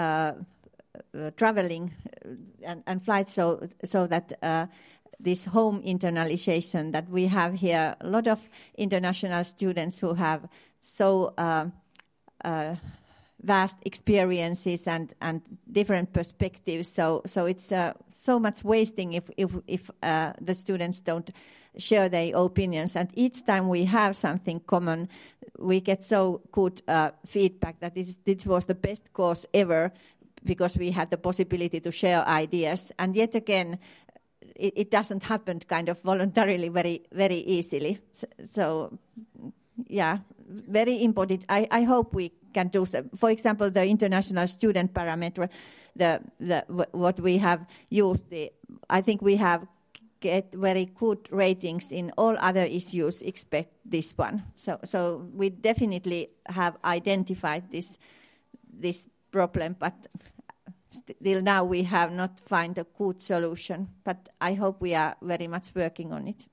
uh, traveling and, and flights, so so that uh, this home internalization that we have here, a lot of international students who have so uh, uh, vast experiences and, and different perspectives. So so it's uh, so much wasting if if, if uh, the students don't share their opinions. And each time we have something common, we get so good uh, feedback that this, this was the best course ever, because we had the possibility to share ideas. And yet again, it, it doesn't happen kind of voluntarily very, very easily. So, so yeah, very important. I, I hope we can do so. For example, the International Student Parameter, the, the what we have used, the, I think we have get very good ratings in all other issues except this one. So, so we definitely have identified this this problem, but still now we have not found a good solution. But I hope we are very much working on it.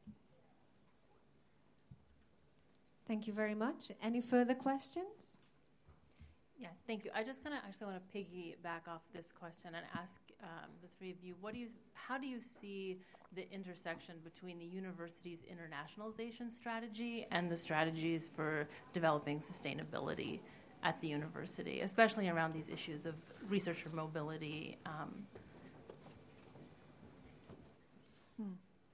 Thank you very much. Any further questions? Yeah, thank you. I just kind of actually want to piggyback off this question and ask um, the three of you, what do you, how do you see the intersection between the university's internationalization strategy and the strategies for developing sustainability at the university, especially around these issues of researcher mobility? Um. Hmm.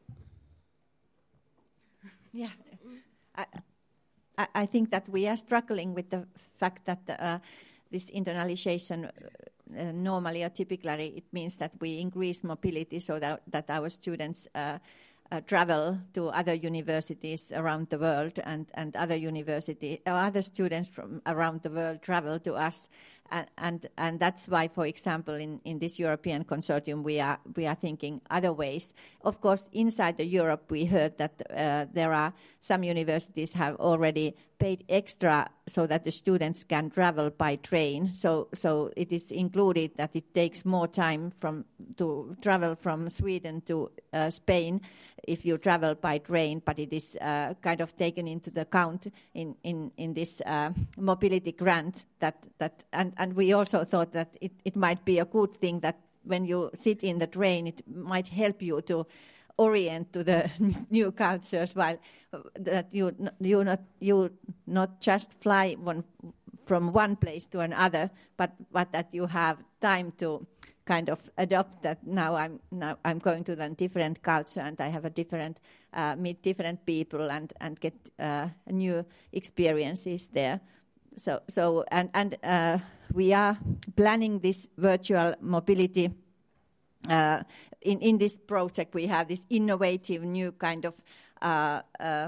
Yeah. I, I think that we are struggling with the fact that uh, this internalization uh, normally or typically it means that we increase mobility so that, that our students uh, uh, travel to other universities around the world, and, and other university or other students from around the world travel to us. And, and and that's why, for example, in, in this European consortium, we are we are thinking other ways. Of course, inside the Europe, we heard that uh, there are some universities have already paid extra so that the students can travel by train. So so it is included that it takes more time from to travel from Sweden to uh, Spain if you travel by train, but it is uh, kind of taken into the account in in in this uh, mobility grant that that and. And we also thought that it, it might be a good thing that when you sit in the train, it might help you to orient to the new cultures, while that you you not you not just fly one from one place to another, but but that you have time to kind of adopt that. Now I'm now I'm going to a different culture, and I have a different uh, meet different people and and get uh, new experiences there. So, so and, and uh, we are planning this virtual mobility. Uh, in, in this project, we have this innovative new kind of uh, uh,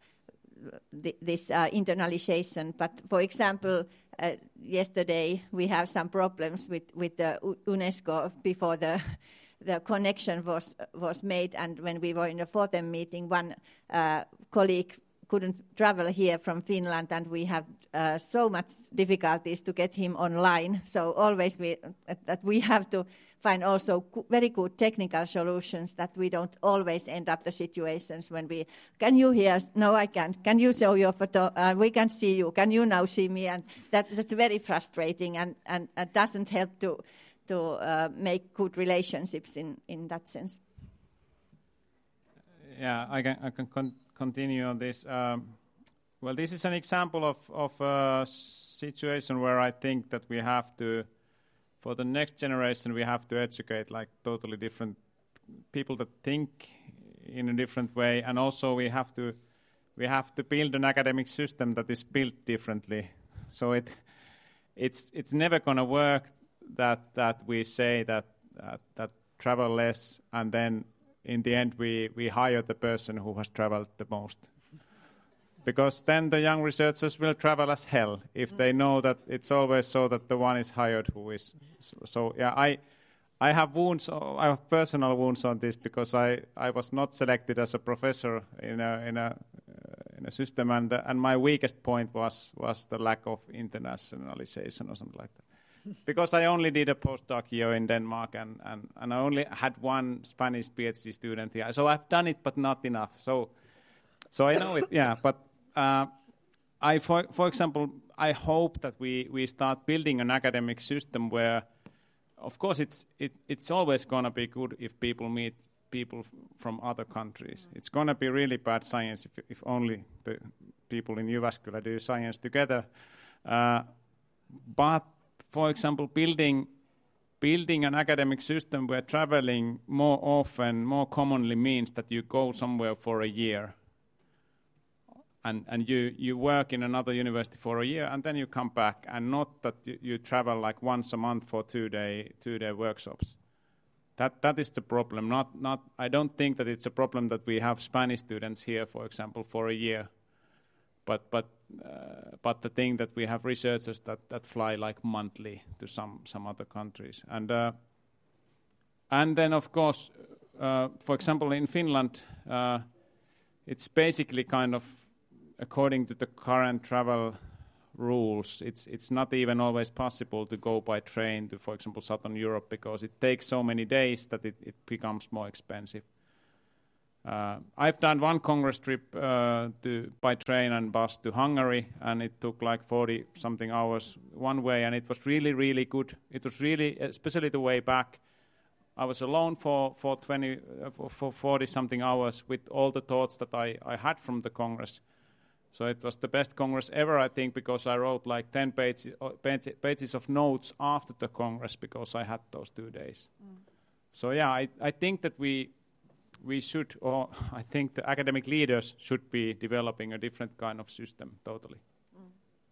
th- this uh, internalization. But, for example, uh, yesterday we have some problems with, with the UNESCO before the the connection was was made. And when we were in the Fortem meeting, one uh, colleague couldn't travel here from Finland, and we have uh, so much difficulties to get him online. So always we uh, that we have to find also co- very good technical solutions, that we don't always end up the situations when we, can you hear us? No, I can't. Can you show your photo? Uh, we can see you. Can you now see me? And that, that's very frustrating, and, and uh, doesn't help to to uh, make good relationships in, in that sense. Yeah, I can I can con- continue on this. Um, well, this is an example of, of a situation where I think that we have to, for the next generation, we have to educate like totally different people that think in a different way, and also we have to we have to build an academic system that is built differently. So it it's it's never going to work that that we say that uh, that travel less, and then in the end we, we hire the person who has traveled the most. Because then the young researchers will travel as hell if mm. they know that it's always so that the one is hired who is. So, so yeah, I I have wounds, I have personal wounds on this, because I, I was not selected as a professor in a in a uh, in a system, and uh, and my weakest point was was the lack of internationalization or something like that. Because I only did a postdoc year in Denmark, and, and, and I only had one Spanish PhD student here. So I've done it, but not enough. So so I know it, yeah. But uh, I, for, for example, I hope that we, we start building an academic system where, of course, it's it, it's always going to be good if people meet people f- from other countries. Mm. It's going to be really bad science if, if only the people in Jyväskylä do science together. Uh, but for example, building building an academic system where traveling more often, more commonly means that you go somewhere for a year, and and you, you work in another university for a year, and then you come back, and not that you, you travel like once a month for two day two day workshops. That that is the problem. Not not I don't think that it's a problem that we have Spanish students here, for example, for a year, but but uh, but the thing that we have researchers that, that fly like monthly to some, some other countries. And uh, and then, of course, uh, for example, in Finland, uh, it's basically kind of, according to the current travel rules, it's it's not even always possible to go by train to, for example, Southern Europe, because it takes so many days that it, it becomes more expensive. Uh, I've done one Congress trip uh, to, by train and bus to Hungary, and it took like forty something hours one way, and it was really, really good. It was really, especially the way back, I was alone for for twenty, uh, for, for forty something hours with all the thoughts that I, I had from the Congress. So it was the best Congress ever, I think, because I wrote like ten pages, pages of notes after the Congress because I had those two days. Mm. So yeah, I, I think that we we should, or I think the academic leaders should be developing a different kind of system totally. Mm.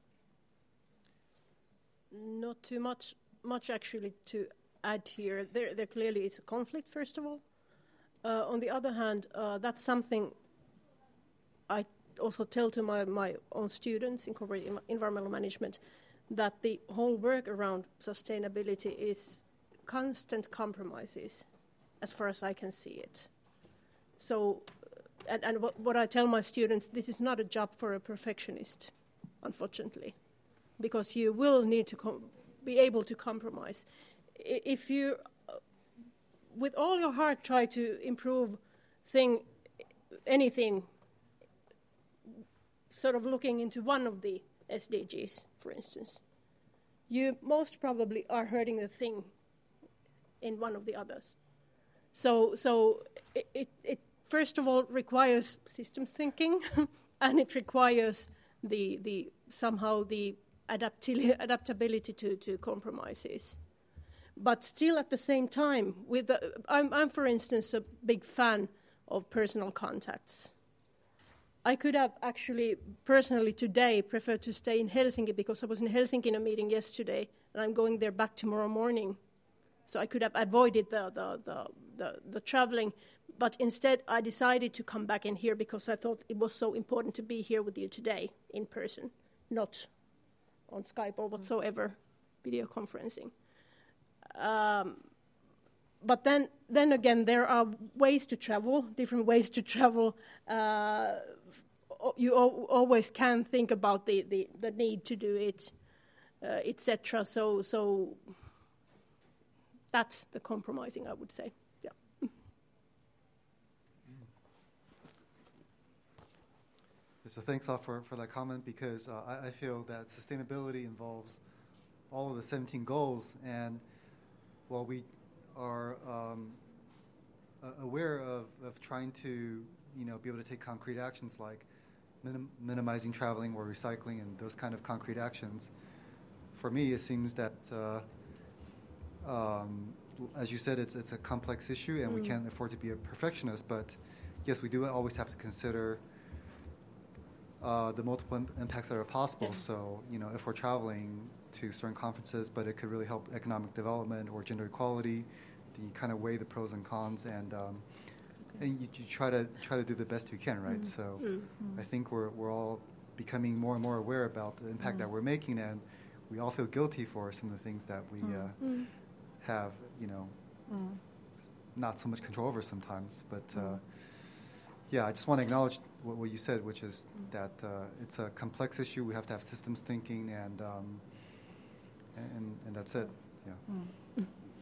Not too much, much actually to add here. There, there clearly is a conflict, first of all. Uh, on the other hand, uh, that's something I also tell to my, my own students in corporate environmental management, that the whole work around sustainability is constant compromises, as far as I can see it. So, and, and what, what I tell my students, this is not a job for a perfectionist, unfortunately, because you will need to com- be able to compromise. I, if you, uh, with all your heart, try to improve thing, anything, sort of looking into one of the S D Gs, for instance, you most probably are hurting the thing in one of the others. So, so it, it, it first of all requires systems thinking, and it requires the the somehow the adaptili- adaptability to, to compromises. But still, at the same time, with the, I'm, I'm for instance a big fan of personal contacts. I could have actually personally today preferred to stay in Helsinki because I was in Helsinki in a meeting yesterday, and I'm going there back tomorrow morning. So I could have avoided the the, the, the, the traveling, but instead I decided to come back in here because I thought it was so important to be here with you today in person, not on Skype or whatsoever, video conferencing. Um, but then, then again, there are ways to travel, different ways to travel. Uh, you al- always can think about the, the, the need to do it, uh, et cetera. So, so that's the compromising, I would say. Yeah. So thanks all for, for that comment, because uh, I, I feel that sustainability involves all of the seventeen goals, and while we are um, aware of, of trying to, you know, be able to take concrete actions like minim- minimizing traveling or recycling and those kind of concrete actions, for me it seems that, uh, um, as you said, it's it's a complex issue, and mm. we can't afford to be a perfectionist. But yes, we do always have to consider uh, the multiple im- impacts that are possible. Yeah. So, you know, if we're traveling to certain conferences, but it could really help economic development or gender equality, you kind of weigh the pros and cons, and um, and you, you try to try to do the best you can, right? Mm-hmm. So mm-hmm. I think we're we're all becoming more and more aware about the impact mm-hmm. that we're making, and we all feel guilty for some of the things that we uh, mm-hmm. have, you know, mm-hmm. not so much control over sometimes. But uh, mm-hmm. yeah, I just want to acknowledge what, what you said, which is mm-hmm. that uh, it's a complex issue. We have to have systems thinking, and um, and, and that's it. Yeah. Mm-hmm.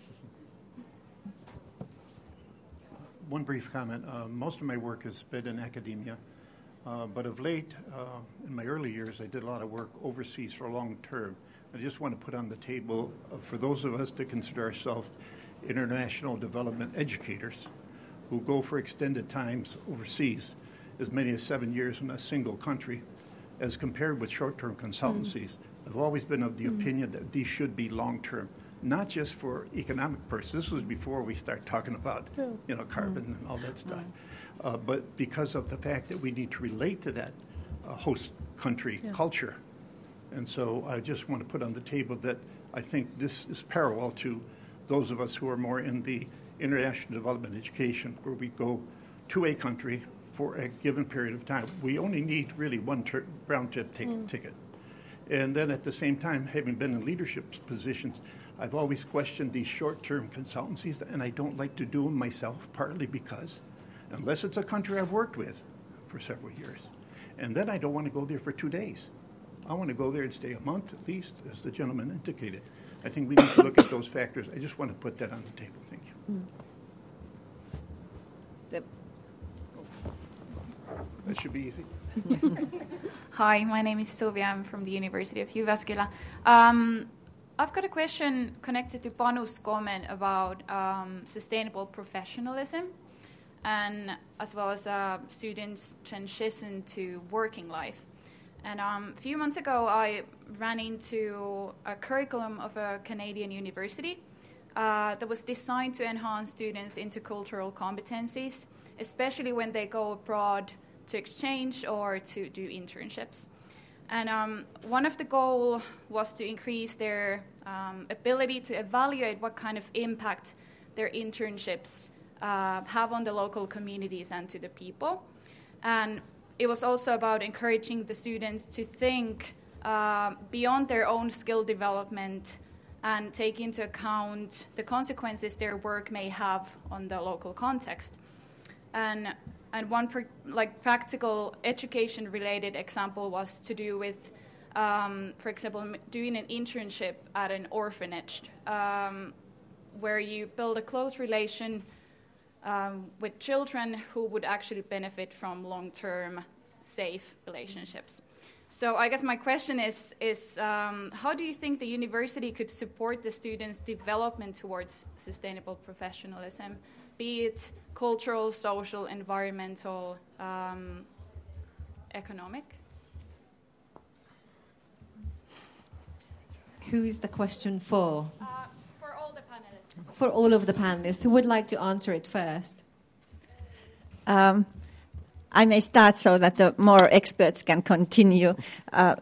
One brief comment. Uh, most of my work has been in academia, uh, but of late, uh, in my early years, I did a lot of work overseas for long term. I just want to put on the table, uh, for those of us that consider ourselves international development educators who go for extended times overseas, as many as seven years in a single country, as compared with short-term consultancies. Mm-hmm. I've always been of the mm-hmm. opinion that these should be long-term, not just for economic purposes. This was before we start talking about, you know, carbon mm-hmm. and all that stuff. Mm-hmm. Uh, but because of the fact that we need to relate to that uh, host country yeah. culture. And so I just want to put on the table that I think this is parallel to those of us who are more in the international development education, where we go to a country for a given period of time. We only need really one ter- round trip t- mm. ticket. And then at the same time, having been in leadership positions, I've always questioned these short-term consultancies, and I don't like to do them myself, partly because, unless it's a country I've worked with for several years, and then I don't want to go there for two days. I want to go there and stay a month at least, as the gentleman indicated. I think we need to look at those factors. I just want to put that on the table. Thank you. Mm. The That should be easy. Hi, my name is Sylvia. I'm from the University of Jyväskylä. Um, I've got a question connected to Panu's comment about um, sustainable professionalism, and as well as uh, students' transition to working life. And um, a few months ago, I ran into a curriculum of a Canadian university uh, that was designed to enhance students' intercultural competencies, especially when they go abroad to exchange or to do internships. And um, one of the goals was to increase their um, ability to evaluate what kind of impact their internships uh, have on the local communities and to the people. And it was also about encouraging the students to think uh, beyond their own skill development and take into account the consequences their work may have on the local context. And and one pr- like practical education-related example was to do with, um, for example, doing an internship at an orphanage, um, where you build a close relation um, with children who would actually benefit from long-term, safe relationships. So I guess my question is, is um, how do you think the university could support the students' development towards sustainable professionalism, be it cultural, social, environmental, um, economic? Who is the question for? Uh, for all the panelists. For all of the panelists. Who would like to answer it first? Um, I may start so that the more experts can continue, uh,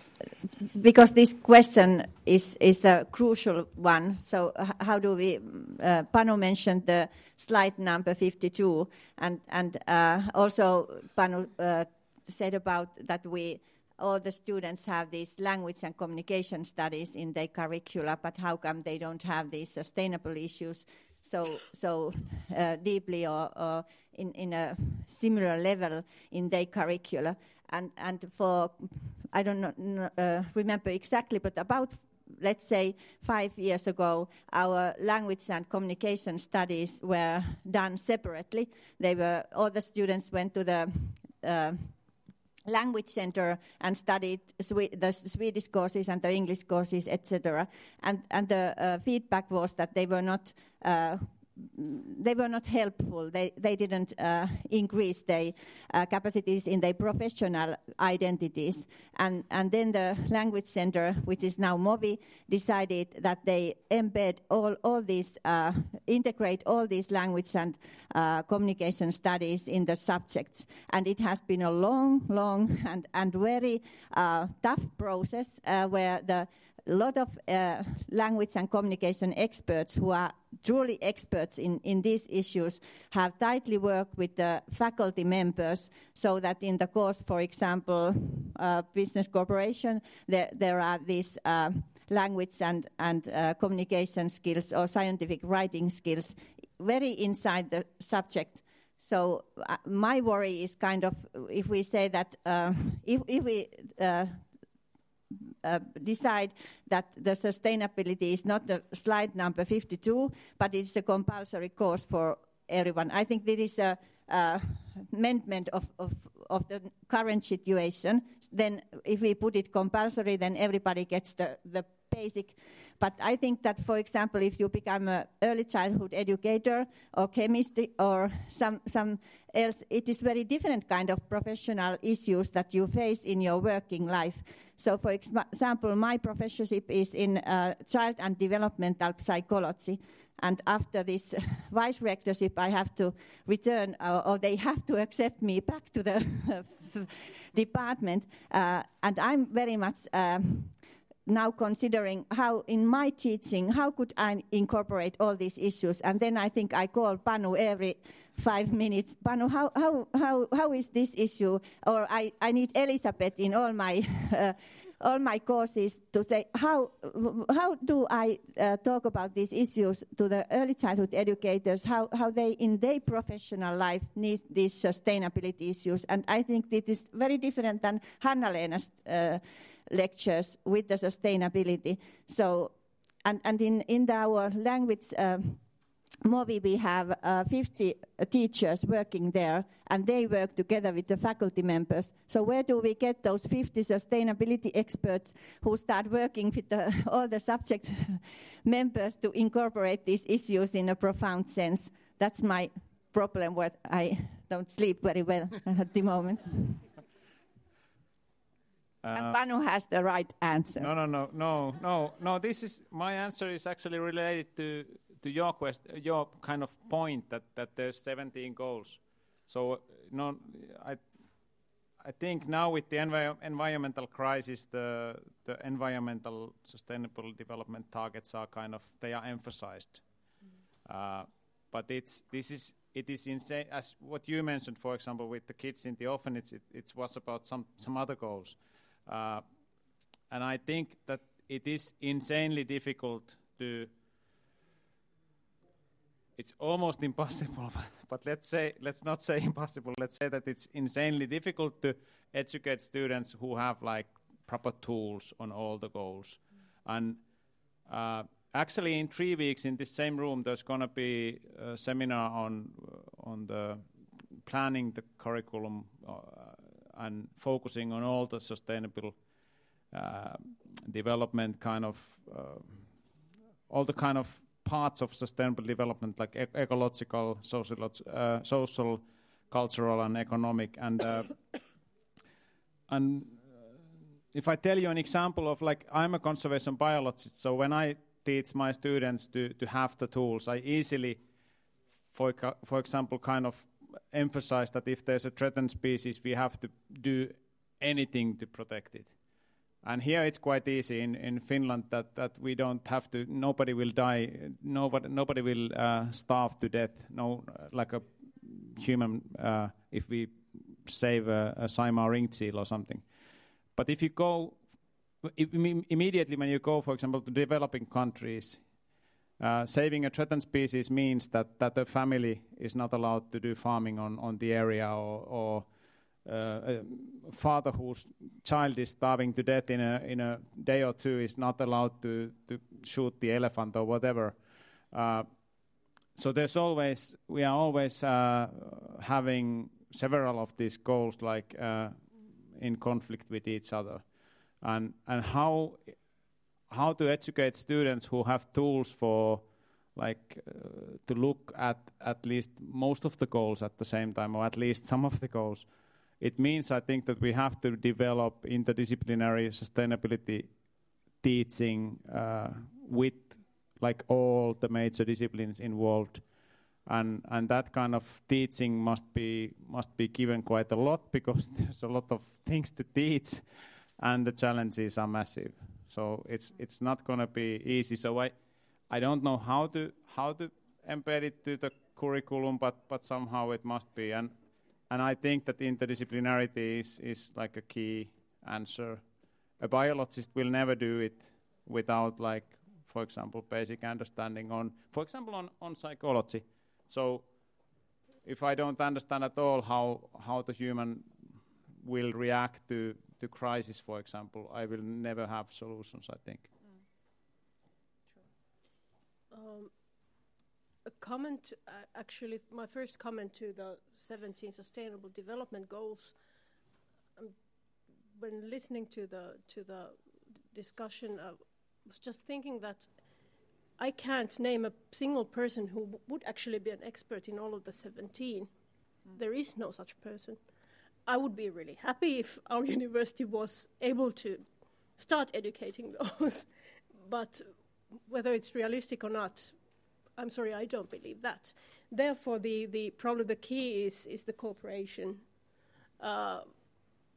because this question is, is a crucial one. So h- how do we, uh, Panu mentioned the slide number fifty-two, and, and uh, also Panu uh, said about that we, all the students have these language and communication studies in their curricula, but how come they don't have these sustainable issues so so uh, deeply or, or in, in a similar level in their curricula? And and for, I don't know, uh, remember exactly, but about, let's say, five years ago, our language and communication studies were done separately. They were, all the students went to the uh, language center and studied Swe- the Swedish courses and the English courses, et cetera. And and the uh, feedback was that they were not uh, they were not helpful. They they didn't uh, increase their uh, capacities in their professional identities. And and then the language center, which is now MOVI, decided that they embed all all these, uh, integrate all these language and uh, communication studies in the subjects. And it has been a long, long and and very uh, tough process uh, where the a lot of uh, language and communication experts who are truly experts in, in these issues have tightly worked with the faculty members so that in the course, for example, uh, business corporation, there, there are these uh, language and, and uh, communication skills or scientific writing skills very inside the subject. So uh, my worry is kind of, if we say that, uh, if, if we uh, Uh, decide that the sustainability is not the slide number fifty-two, but it's a compulsory course for everyone. I think this is a uh, amendment of, of, of the current situation. Then if we put it compulsory, then everybody gets the, the basic. But I think that, for example, if you become an early childhood educator or chemist or some some else, it is very different kind of professional issues that you face in your working life. So, for example, my professorship is in uh, child and developmental psychology. And after this vice rectorship, I have to return, uh, or they have to accept me back to the department. Uh, and I'm very much... Um, now considering how in my teaching, how could I incorporate all these issues? And then I think I call Panu every five minutes. Panu, how, how, how, how is this issue? Or I, I need Elizabeth in all my uh, all my courses to say, how, how do I uh, talk about these issues to the early childhood educators, how, how they in their professional life need these sustainability issues. And I think it is very different than Hanna-Leena's uh, lectures with the sustainability. So, and, and in, in our language uh, movie, we have uh, fifty teachers working there, and they work together with the faculty members. So where do we get those fifty sustainability experts who start working with the, all the subject members to incorporate these issues in a profound sense? That's my problem, where I don't sleep very well at the moment. Uh, and Panu has the right answer. No, no, no, no, no, no. This is my answer is actually related to to your quest, your kind of point that, that there's seventeen goals. So, no, I I think now with the envi- environmental crisis, the the environmental sustainable development targets are kind of they are emphasized. Mm. Uh, but it's this is it is insane, as what you mentioned, for example, with the kids in the orphanage. It, it was about some some other goals, uh, and I think that it is insanely difficult to. It's almost impossible, but, but let's say let's not say impossible. Let's say that it's insanely difficult to educate students who have like proper tools on all the goals. Mm. And uh, actually, in three weeks in this same room, there's going to be a seminar on uh, on the planning the curriculum uh, and focusing on all the sustainable uh, development kind of uh, all the kind of parts of sustainable development, like e- ecological, social, uh, social, cultural, and economic. And uh, and uh, if I tell you an example of, like, I'm a conservation biologist, so when I teach my students to, to have the tools, I easily, for for example, kind of emphasize that if there's a threatened species, we have to do anything to protect it. And here it's quite easy in, in Finland that, that we don't have to, nobody will die, nobody, nobody will uh, starve to death, no, like a human, uh, if we save a, a Saimaa ring seal or something. But if you go, if, immediately when you go, for example, to developing countries, uh, saving a threatened species means that, that a family is not allowed to do farming on, on the area, or, or Uh, a father whose child is starving to death in a in a day or two is not allowed to, to shoot the elephant or whatever. Uh, so there's always we are always uh, having several of these goals like uh, in conflict with each other, and and how how to educate students who have tools for like uh, to look at at least most of the goals at the same time, or at least some of the goals. It means, I think, that we have to develop interdisciplinary sustainability teaching uh, with like all the major disciplines involved, and and that kind of teaching must be must be given quite a lot, because there's a lot of things to teach, and the challenges are massive. So it's it's not going to be easy. So I I don't know how to how to embed it to the curriculum, but but somehow it must be. And And I think that interdisciplinarity is, is like a key answer. A biologist will never do it without, like, for example, basic understanding on, for example, on, on psychology. So if I don't understand at all how, how the human will react to, to crisis, for example, I will never have solutions, I think. Mm. True. Um, A comment, uh, actually, my first comment to the seventeen Sustainable Development Goals. Um, when listening to the to the discussion, I was just thinking that I can't name a single person who w- would actually be an expert in all of the seventeen. Mm. There is no such person. I would be really happy if our university was able to start educating those, but whether it's realistic or not, I'm sorry, I don't believe that. Therefore, the, the probably the key is, is the cooperation. Uh,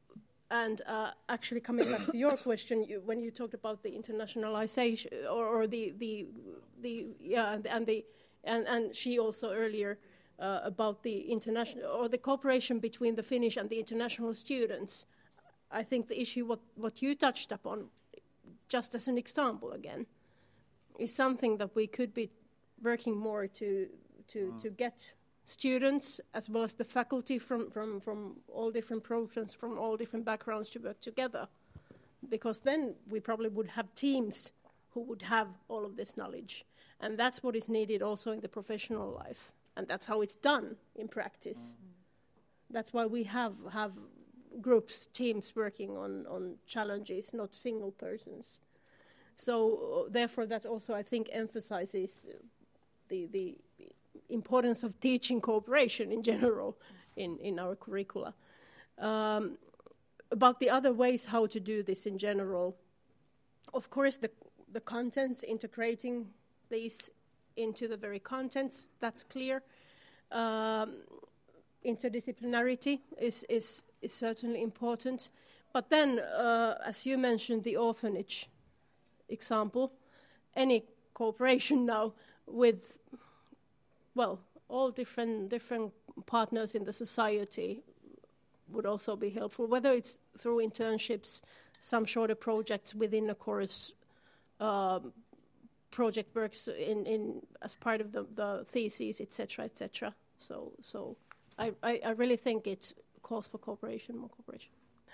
And uh, actually, coming back to your question, you, when you talked about the internationalization, or, or the the the yeah, and the and and she also earlier uh, about the international or the cooperation between the Finnish and the international students. I think the issue what what you touched upon, just as an example again, is something that we could be working more to to mm. to get students as well as the faculty from, from, from all different programs, from all different backgrounds to work together. Because then we probably would have teams who would have all of this knowledge. And that's what is needed also in the professional life. And that's how it's done in practice. Mm-hmm. That's why we have, have groups, teams working on, on challenges, not single persons. So uh, therefore that also, I think, emphasizes the the importance of teaching cooperation in general in, in our curricula. Um, about the other ways how to do this in general, of course the, the contents, integrating these into the very contents, that's clear. Um, interdisciplinarity is, is, is certainly important. But then, uh, as you mentioned, the orphanage example, any cooperation now with well, all different different partners in the society would also be helpful, whether it's through internships, some shorter projects within a course, um, project works in, in as part of the, the theses, et cetera, et cetera. So, so I, I, I really think it calls for cooperation, more cooperation.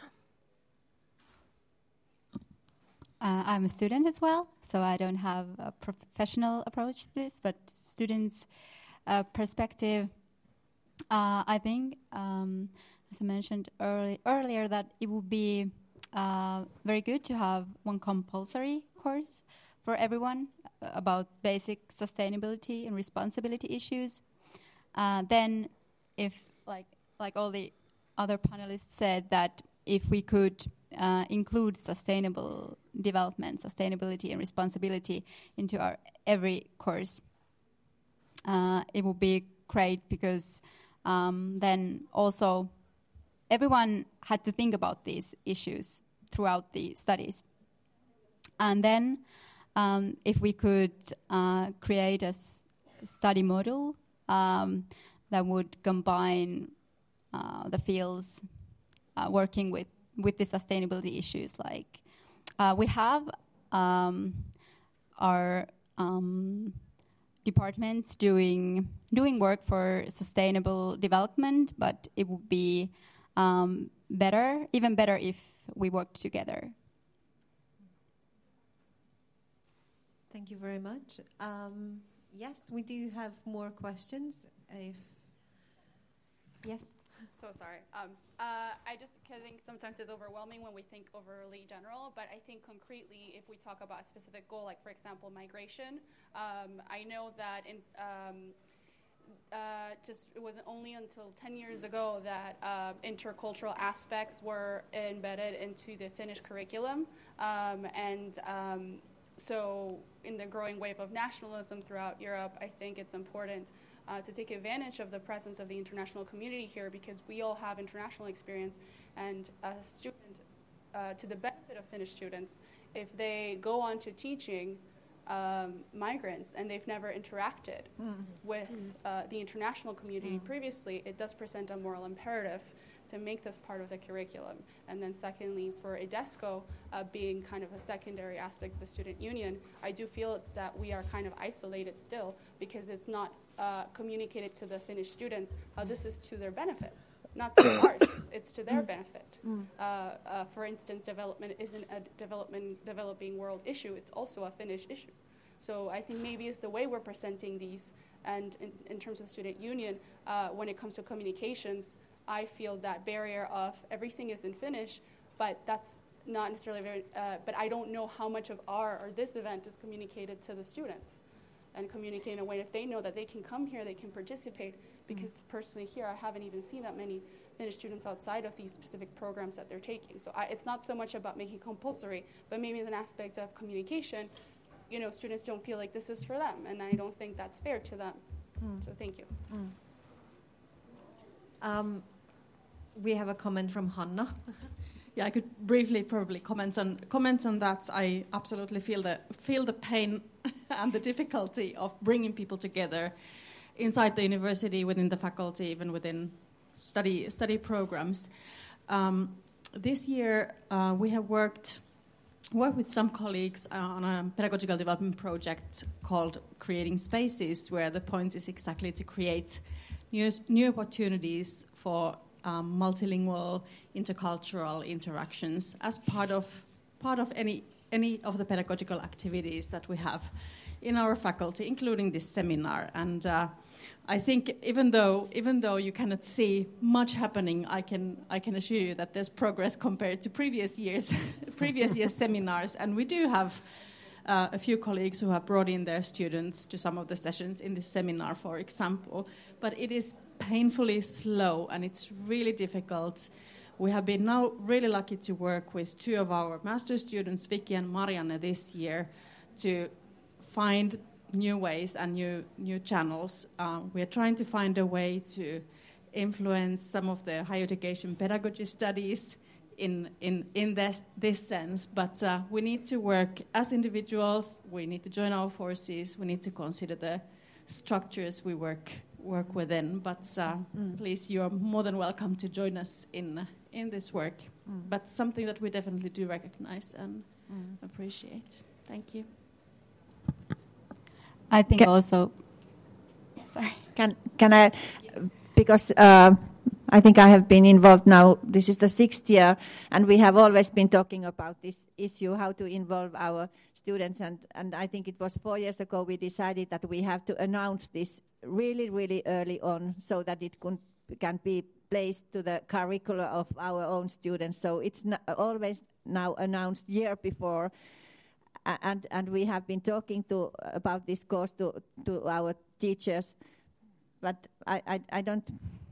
Uh, I'm a student as well, so I don't have a professional approach to this, but students' uh, perspective, uh, I think, um, as I mentioned early, earlier, that it would be uh, very good to have one compulsory course for everyone about basic sustainability and responsibility issues. Uh, then, if, like, like all the other panelists said, that if we could uh, include sustainable development, sustainability and responsibility into our every course, uh, it would be great, because um, then also everyone had to think about these issues throughout the studies. And then um, if we could uh, create a s- study model um, that would combine uh, the fields uh, working with, with the sustainability issues, like uh, we have um, our um, departments doing doing work for sustainable development, but it would be um, better, even better, if we worked together. Thank you very much. Um, yes, we do have more questions. If yes. So sorry. Um, uh, I just think sometimes it's overwhelming when we think overly general, but I think concretely, if we talk about a specific goal, like, for example, migration, um, I know that in um, uh, just it wasn't only until ten years ago that uh, intercultural aspects were embedded into the Finnish curriculum, um, and um, so in the growing wave of nationalism throughout Europe, I think it's important Uh, to take advantage of the presence of the international community here, because we all have international experience, and a student, uh, to the benefit of Finnish students, if they go on to teaching um, migrants and they've never interacted mm. with uh, the international community mm. previously, it does present a moral imperative to make this part of the curriculum. And then secondly, for EDESCO uh, being kind of a secondary aspect of the student union, I do feel that we are kind of isolated still, because it's not Uh, communicated to the Finnish students how this is to their benefit, not to ours. It's to their benefit. Mm. Uh, uh, for instance, development isn't a development developing world issue. It's also a Finnish issue. So I think maybe it's the way we're presenting these. And in, in terms of student union, uh, when it comes to communications, I feel that barrier of everything is in Finnish, but that's not necessarily very. Uh, but I don't know how much of our or this event is communicated to the students, and communicate in a way, if they know that they can come here, they can participate, because mm. personally here I haven't even seen that many Finnish students outside of these specific programs that they're taking. So I, it's not so much about making compulsory, but maybe as an aspect of communication, you know, students don't feel like this is for them, and I don't think that's fair to them. Mm. So thank you. Mm. Um, we have a comment from Hanna. Yeah, I could briefly probably comment on comment on that. I absolutely feel the feel the pain and the difficulty of bringing people together inside the university, within the faculty, even within study study programs. Um, this year, uh, we have worked worked with some colleagues on a pedagogical development project called Creating Spaces, where the point is exactly to create new new opportunities for um, multilingual, intercultural interactions as part of part of any any of the pedagogical activities that we have in our faculty, including this seminar. And uh, I think even though even though you cannot see much happening, I can I can assure you that there's progress compared to previous years previous years seminars, and we do have uh, a few colleagues who have brought in their students to some of the sessions in this seminar, for example. But it is painfully slow, and it's really difficult. We have been now really lucky to work with two of our master students, Vicky and Marianne, this year to find new ways and new new channels. Uh, we are trying to find a way to influence some of the higher education pedagogy studies in in in this this sense. But uh, we need to work as individuals. We need to join our forces. We need to consider the structures we work work within. But uh, mm. please, you are more than welcome to join us in in this work. Mm. But something that we definitely do recognize and mm. appreciate. Thank you. I think can, also, sorry. Can can I, because uh, I think I have been involved now, this is the sixth year, and we have always been talking about this issue, how to involve our students, and, and I think it was four years ago we decided that we have to announce this really, really early on so that it can, can be placed to the curricula of our own students. So it's not always now announced year before. And and we have been talking to about this course to, to our teachers, but I, I, I don't.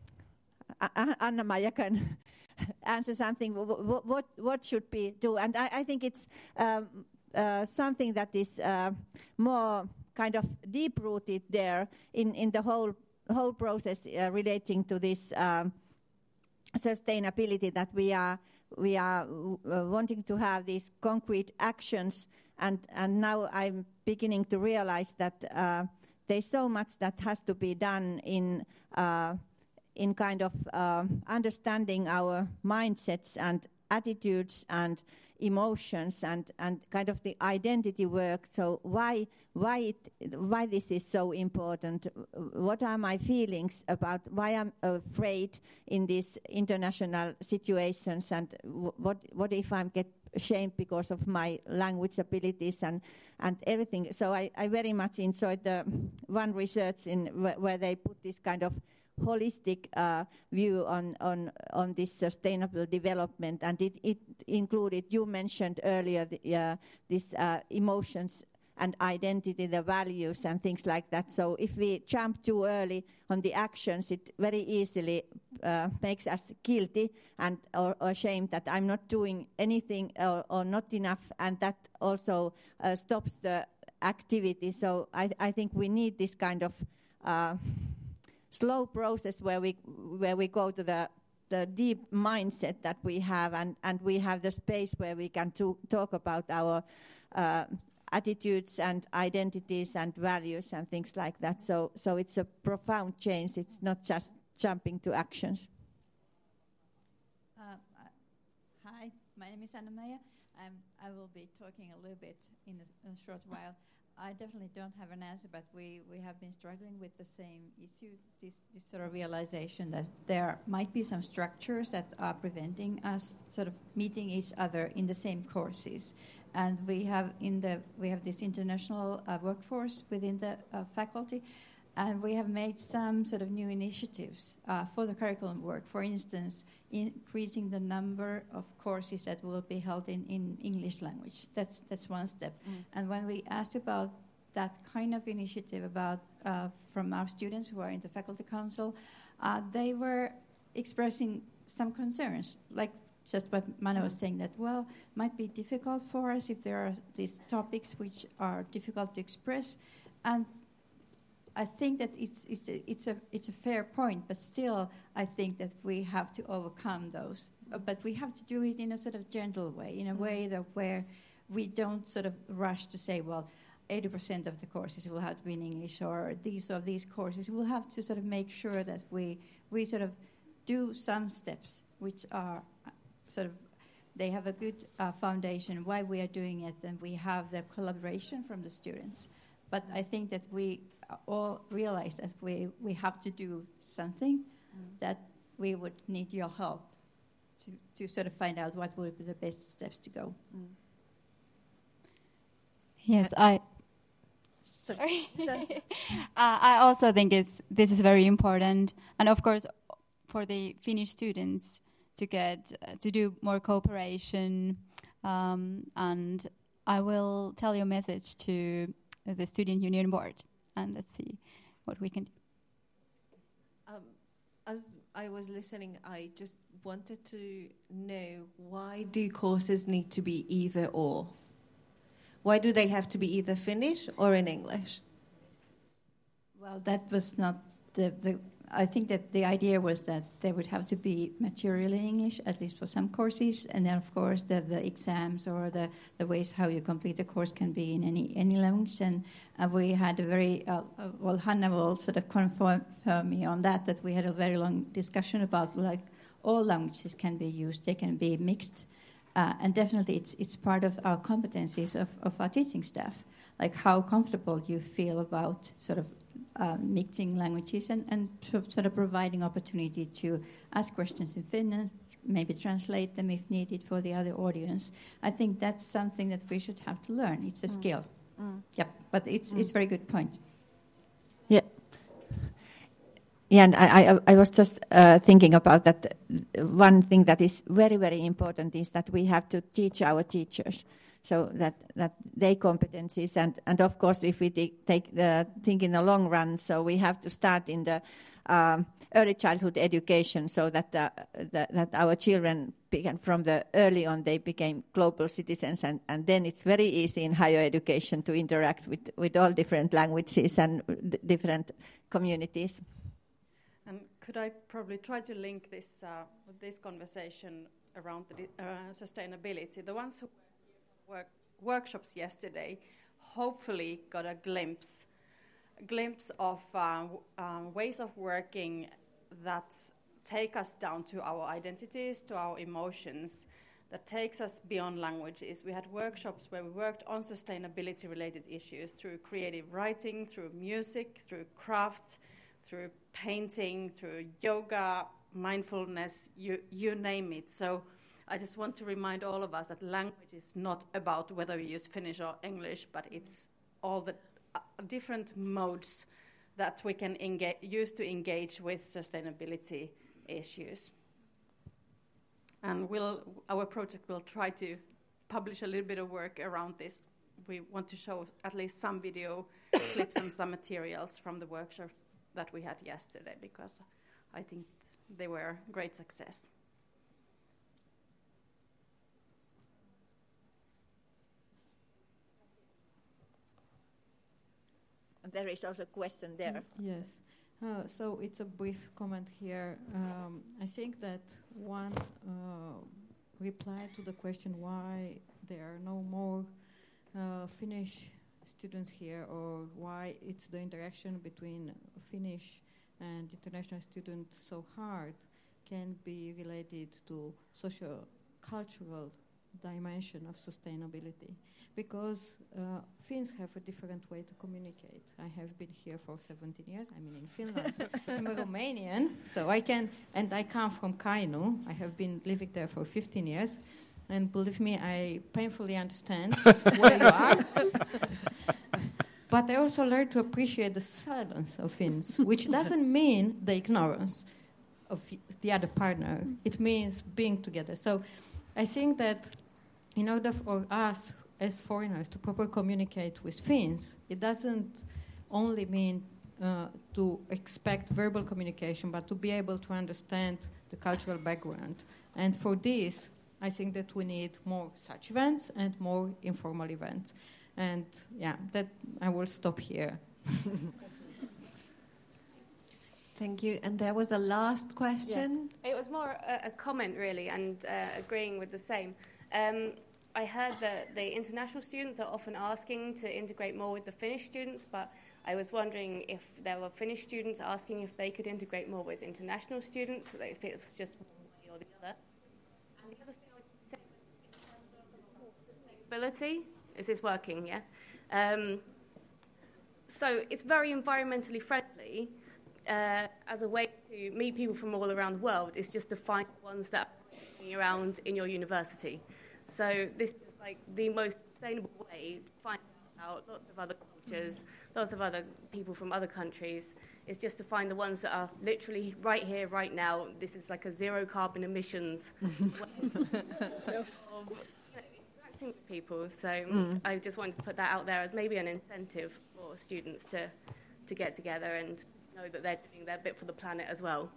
Anna-Maija can answer something. What, what what should we do? And I, I think it's um, uh, something that is uh, more kind of deep rooted there in, in the whole whole process uh, relating to this um, sustainability, that we are we are uh, wanting to have these concrete actions. And, and now I'm beginning to realize that uh, there's so much that has to be done in uh, in kind of uh, understanding our mindsets and attitudes and emotions and, and kind of the identity work. So why why it, why this is so important? What are my feelings about why I'm afraid in these international situations, and w- what what if I get ashamed because of my language abilities and, and everything. So I, I very much enjoyed the one research in wh- where they put this kind of holistic uh, view on, on on this sustainable development, and it, it included, you mentioned earlier, the, uh, this uh, emotions and identity, the values and things like that. So if we jump too early on the actions, it very easily uh, makes us guilty and or, or ashamed that I'm not doing anything or, or not enough, and that also uh, stops the activity. So I, I think we need this kind of uh, slow process where we where we go to the the deep mindset that we have, and, and we have the space where we can to, talk about our uh, attitudes and identities and values and things like that. So so it's a profound change. It's not just jumping to actions. Uh, uh, hi, my name is Anna-Maija. I'm, I will be talking a little bit in a, in a short while. I definitely don't have an answer, but we, we have been struggling with the same issue, this, this sort of realization that there might be some structures that are preventing us sort of meeting each other in the same courses. And we have in the we have this international uh, workforce within the uh, faculty, and we have made some sort of new initiatives uh, for the curriculum work. For instance, increasing the number of courses that will be held in, in English language. That's that's one step. Mm. And when we asked about that kind of initiative about uh, from our students who are in the faculty council, uh, they were expressing some concerns, like just what Manu was saying, that, well, might be difficult for us if there are these topics which are difficult to express. And I think that it's it's a, it's a it's a fair point, but still I think that we have to overcome those but we have to do it in a sort of gentle way, in a way that where we don't sort of rush to say, well, eighty percent of the courses will have to be in English, or these of these courses. We'll have to sort of make sure that we we sort of do some steps which are sort of, they have a good uh, foundation why we are doing it, and we have the collaboration from the students. But I think that we all realize that we, we have to do something, mm. that we would need your help to, to sort of find out what would be the best steps to go. Mm. Yes, I... Sorry. uh, I also think it's this is very important, and of course, for the Finnish students to get uh, to do more cooperation, um, and I will tell your message to the Student Union Board, and let's see what we can do. Um, as I was listening, I just wanted to know, why do courses need to be either or? Why do they have to be either Finnish or in English? Well, that was not the, the... I think that the idea was that they would have to be material in English, at least for some courses, and then, of course, the, the exams or the, the ways how you complete a course can be in any, any language. And uh, we had a very... Uh, uh, well, Hanna will sort of confirm me on that, that we had a very long discussion about, like, all languages can be used, they can be mixed. Uh, and definitely it's it's part of our competencies of, of our teaching staff, like how comfortable you feel about sort of uh, mixing languages and, and sort of providing opportunity to ask questions in Finnish, maybe translate them if needed for the other audience. I think that's something that we should have to learn. It's a mm. skill. Mm. Yep, but it's mm. it's a very good point. Yeah. Yeah, and I, I, I was just uh, thinking about that. One thing that is very, very important is that we have to teach our teachers, so that, that their competencies, and, and of course, if we t- take the think in the long run, so we have to start in the um, early childhood education, so that uh, that, that our children began from the early on, they became global citizens, and, and then it's very easy in higher education to interact with, with all different languages and d- different communities. And could I probably try to link this uh, with this conversation around the uh, sustainability? The ones who work workshops yesterday hopefully got a glimpse, a glimpse of uh, uh, ways of working that take us down to our identities, to our emotions, that takes us beyond languages. We had workshops where we worked on sustainability-related issues through creative writing, through music, through craft, through painting, through yoga, mindfulness, you, you name it. So I just want to remind all of us that language is not about whether we use Finnish or English, but it's all the uh, different modes that we can engage, use to engage with sustainability issues. And we'll, our project will try to publish a little bit of work around this. We want to show at least some video clips and some materials from the workshops that we had yesterday, because I think they were a great success. And there is also a question there. Yes. Uh, so it's a brief comment here. Um, I think that one uh, reply to the question why there are no more uh, Finnish students here, or why it's the interaction between Finnish and international students so hard, can be related to social cultural dimension of sustainability, because uh, Finns have a different way to communicate. I have been here for seventeen years. I mean, in Finland. I'm a Romanian, so I can, and I come from Kainuu. I have been living there for fifteen years, and believe me, I painfully understand where you are. But I also learned to appreciate the silence of Finns, which doesn't mean the ignorance of the other partner. It means being together. So I think that in order for us as foreigners to properly communicate with Finns, it doesn't only mean uh, to expect verbal communication, but to be able to understand the cultural background. And for this, I think that we need more such events and more informal events. And yeah, that I will stop here. Thank you. And there was a last question. Yeah. It was more a, a comment, really, and uh, agreeing with the same. Um, I heard that the international students are often asking to integrate more with the Finnish students, but I was wondering if there were Finnish students asking if they could integrate more with international students, so that if it was just one way or the other. And the other thing I would say was in terms of sustainability. Is this working, yeah? Um, so it's very environmentally friendly. Uh, as a way to meet people from all around the world is just to find the ones that are around in your university. So this is like the most sustainable way to find out lots of other cultures, lots of other people from other countries, is just to find the ones that are literally right here, right now. This is like a zero carbon emissions way of, you know, interacting with people. So mm. I just wanted to put that out there as maybe an incentive for students to, to get together and know that they're doing their bit for the planet as well.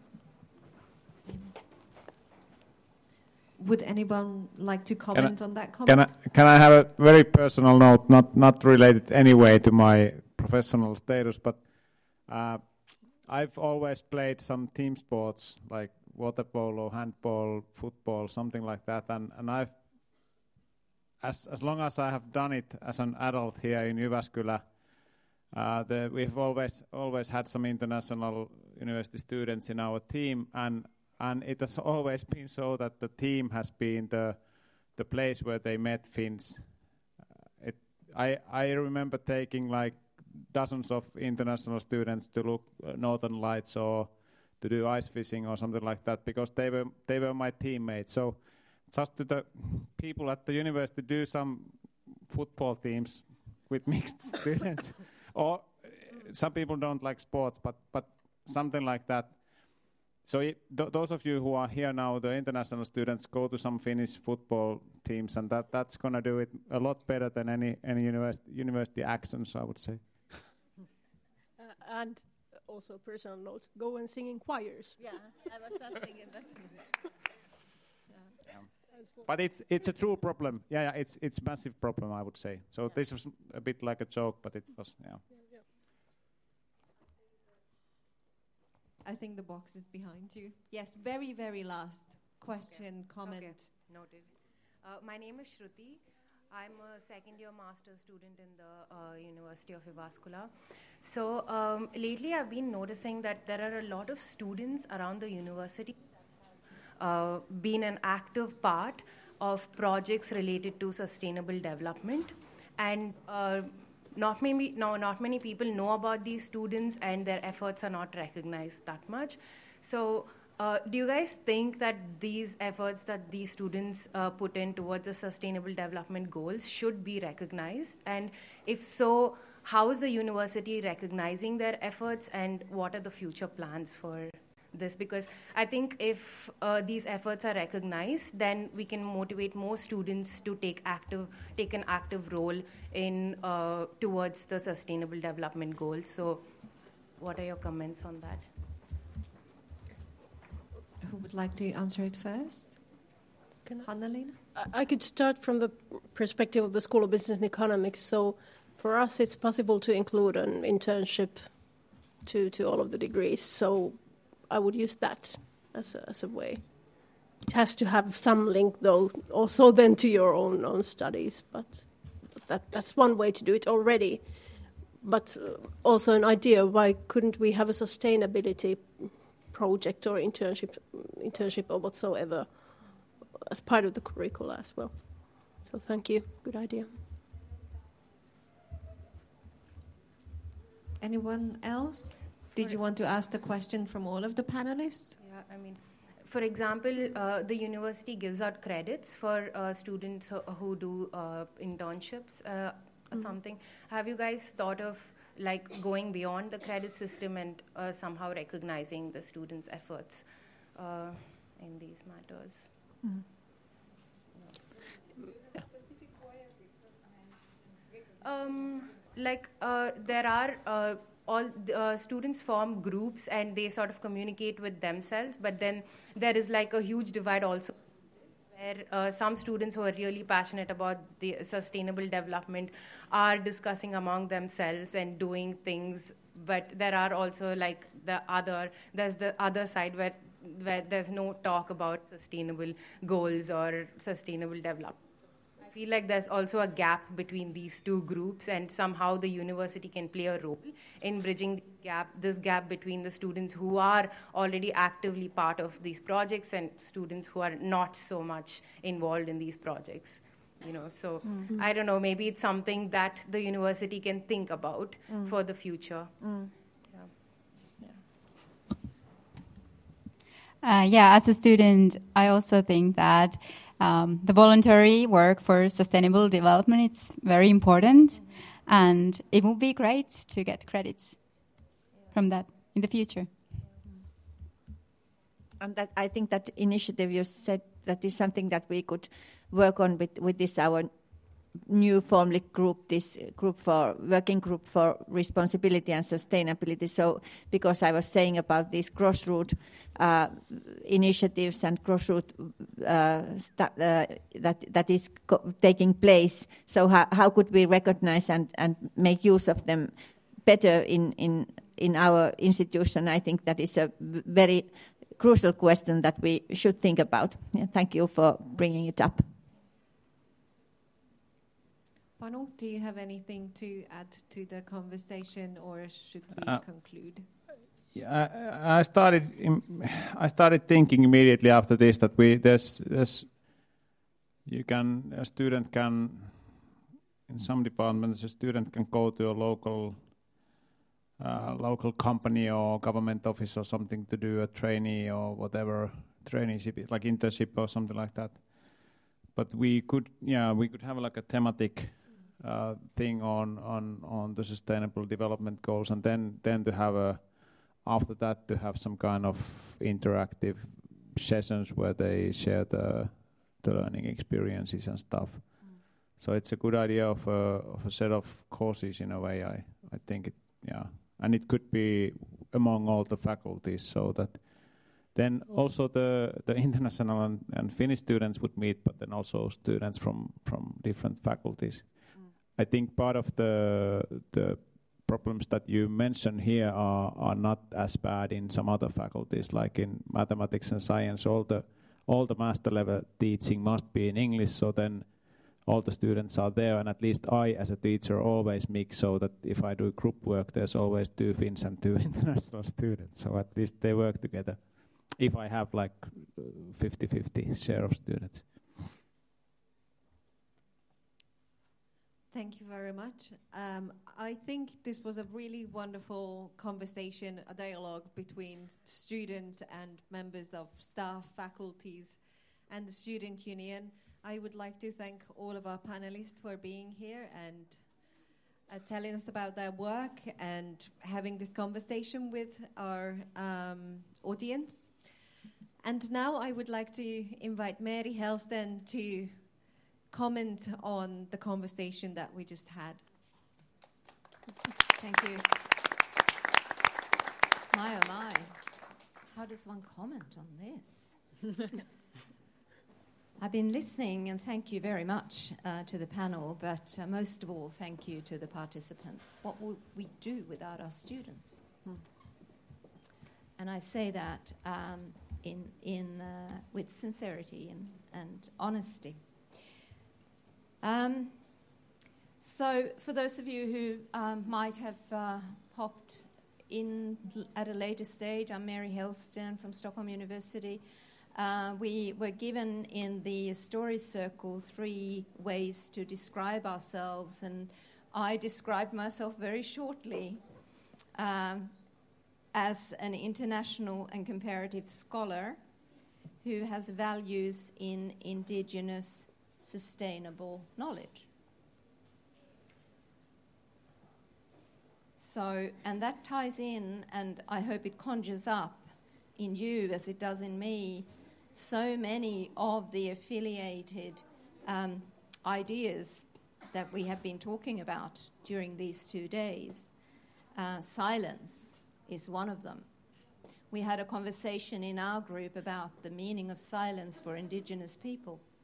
Would anyone like to comment I, on that comment? Can I, can I have a very personal note, not not related anyway to my professional status, but uh, I've always played some team sports like water polo, handball, football, something like that, and, and I've as as long as I have done it as an adult here in Jyväskylä, uh, the, we've always always had some international university students in our team, and And it has always been so that the team has been the the place where they met Finns. Uh, it, I I remember taking like dozens of international students to look uh, Northern Lights or to do ice fishing or something like that because they were they were my teammates. So just to the people at the university, do some football teams with mixed students. Or uh, some people don't like sports, but but something like that. So it, th those of you who are here now, the international students, go to some Finnish football teams, and that that's going to do it a lot better than any any university, university accents, I would say. Uh, and also personal note, go and sing in choirs. Yeah, I was just thinking that. Yeah. But it's it's a true problem. Yeah, yeah, it's it's massive problem, I would say. So yeah. This was a bit like a joke, but it was, yeah. yeah, yeah. I think the box is behind you. Yes, very, very last question, okay. comment. Okay. Noted. Uh, my name is Shruti. I'm a second year master's student in the uh, University of Jyväskylä. So um, lately I've been noticing that there are a lot of students around the university uh, been an active part of projects related to sustainable development. And uh, Not many, no, not many people know about these students, and their efforts are not recognized that much. So, uh, do you guys think that these efforts that these students uh, put in towards the sustainable development goals should be recognized? And if so, how is the university recognizing their efforts, and what are the future plans for this? Because I think if uh, these efforts are recognized, then we can motivate more students to take active, take an active role in uh, towards the sustainable development goals. So, what are your comments on that? Who would like to answer it first? Hanna-Lena? I could start from the perspective of the School of Business and Economics. So, for us, it's possible to include an internship to to all of the degrees. So, I would use that as a, as a way. It has to have some link, though, also then to your own own studies. But that that's one way to do it already. But uh, also an idea, why couldn't we have a sustainability project or internship, internship or whatsoever as part of the curricula as well? So thank you. Good idea. Anyone else? Did you want to ask the question from all of the panelists? Yeah, I mean, for example, uh, the university gives out credits for uh, students who, who do uh, internships uh, or mm. something. Have you guys thought of like going beyond the credit system and uh, somehow recognizing the students' efforts uh, in these matters? Mm. Um, like uh, there are. Uh, all the, uh, students form groups and they sort of communicate with themselves, but then there is like a huge divide also where uh, some students who are really passionate about the sustainable development are discussing among themselves and doing things, but there are also like the other, there's the other side where, where there's no talk about sustainable goals or sustainable development. I feel like there's also a gap between these two groups, and somehow the university can play a role in bridging the gap, this gap between the students who are already actively part of these projects and students who are not so much involved in these projects. You know, so mm-hmm. I don't know, maybe it's something that the university can think about mm. for the future. Mm. Yeah. Uh, yeah, as a student, I also think that um, the voluntary work for sustainable development is very important, mm-hmm. and it would be great to get credits yeah. from that in the future. And that I think that initiative you said, that is something that we could work on with, with this our new formed group, this group for working group for responsibility and sustainability. So, because I was saying about these crossroad uh, initiatives and crossroad uh, sta- uh, that that is co- taking place. So, how how could we recognize and, and make use of them better in in in our institution? I think that is a very crucial question that we should think about. Yeah, thank you for bringing it up. Panu, do you have anything to add to the conversation, or should we uh, conclude? Yeah, I, I started. In, I started thinking immediately after this that we there's there's you can a student can in some departments a student can go to a local. Uh, local company or government office or something to do a trainee or whatever traineeship, like internship or something like that. But we could, yeah, we could have like a thematic uh, thing on, on on the sustainable development goals, and then then to have a after that to have some kind of interactive sessions where they share the the learning experiences and stuff. Mm. So it's a good idea of a of a set of courses in a way. I I think it, yeah. And it could be among all the faculties, so that then also the, the international and, and Finnish students would meet, but then also students from, from different faculties. Mm. I think part of the the problems that you mention here are, are not as bad in some other faculties, like in mathematics and science. All the all the master level teaching must be in English, so then all the students are there, and at least I, as a teacher, always mix so that if I do group work, there's always two Finns and two international students, so at least they work together, if I have like fifty-fifty share of students. Thank you very much. Um, I think this was a really wonderful conversation, a dialogue between students and members of staff, faculties, and the student union. I would like to thank all of our panelists for being here and uh, telling us about their work and having this conversation with our um, audience. And now I would like to invite Mary Hellsten to comment on the conversation that we just had. Thank you. My oh my, how does one comment on this? I've been listening, and thank you very much uh, to the panel, but uh, most of all, thank you to the participants. What would we do without our students? Hmm. And I say that um, in, in, uh, with sincerity and, and honesty. Um, so for those of you who um, might have uh, popped in at a later stage, I'm Mary Hellsten from Stockholm University. Uh, we were given in the story circle three ways to describe ourselves, and I described myself very shortly um, as an international and comparative scholar who has values in indigenous sustainable knowledge. So, and that ties in, and I hope it conjures up in you as it does in me, so many of the affiliated um, ideas that we have been talking about during these two days. Uh, silence is one of them. We had a conversation in our group about the meaning of silence for Indigenous people.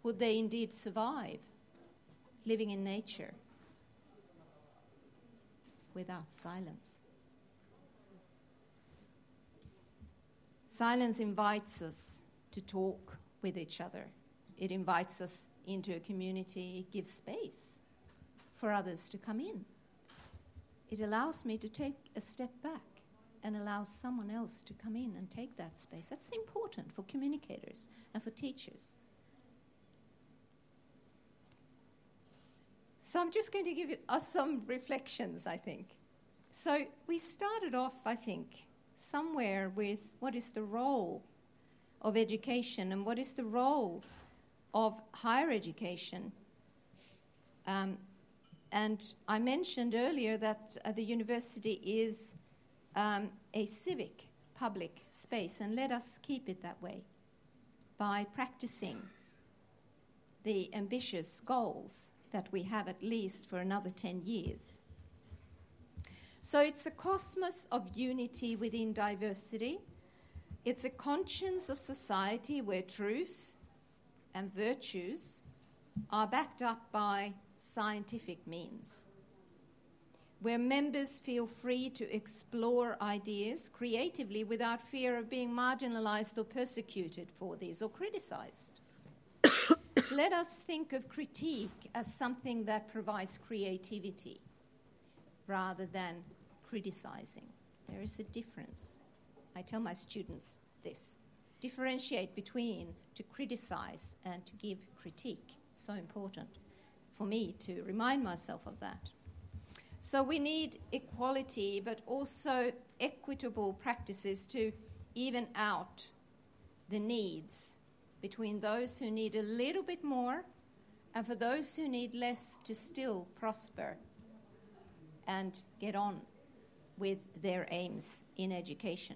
would they indeed survive living in nature without silence? Silence invites us to talk with each other. It invites us into a community. It gives space for others to come in. It allows me to take a step back and allows someone else to come in and take that space. That's important for communicators and for teachers. So I'm just going to give you, us some reflections, I think. So we started off, I think, somewhere with what is the role of education and what is the role of higher education. Um, and I mentioned earlier that uh, the university is um, a civic public space, and let us keep it that way by practicing the ambitious goals that we have at least for another ten years. So it's a cosmos of unity within diversity. It's a conscience of society where truth and virtues are backed up by scientific means, where members feel free to explore ideas creatively without fear of being marginalized or persecuted for these or criticized. Let us think of critique as something that provides creativity rather than criticizing. There is a difference. I tell my students this. Differentiate between to criticize and to give critique. So important for me to remind myself of that. So we need equality, but also equitable practices to even out the needs between those who need a little bit more and for those who need less to still prosper and get on with their aims in education.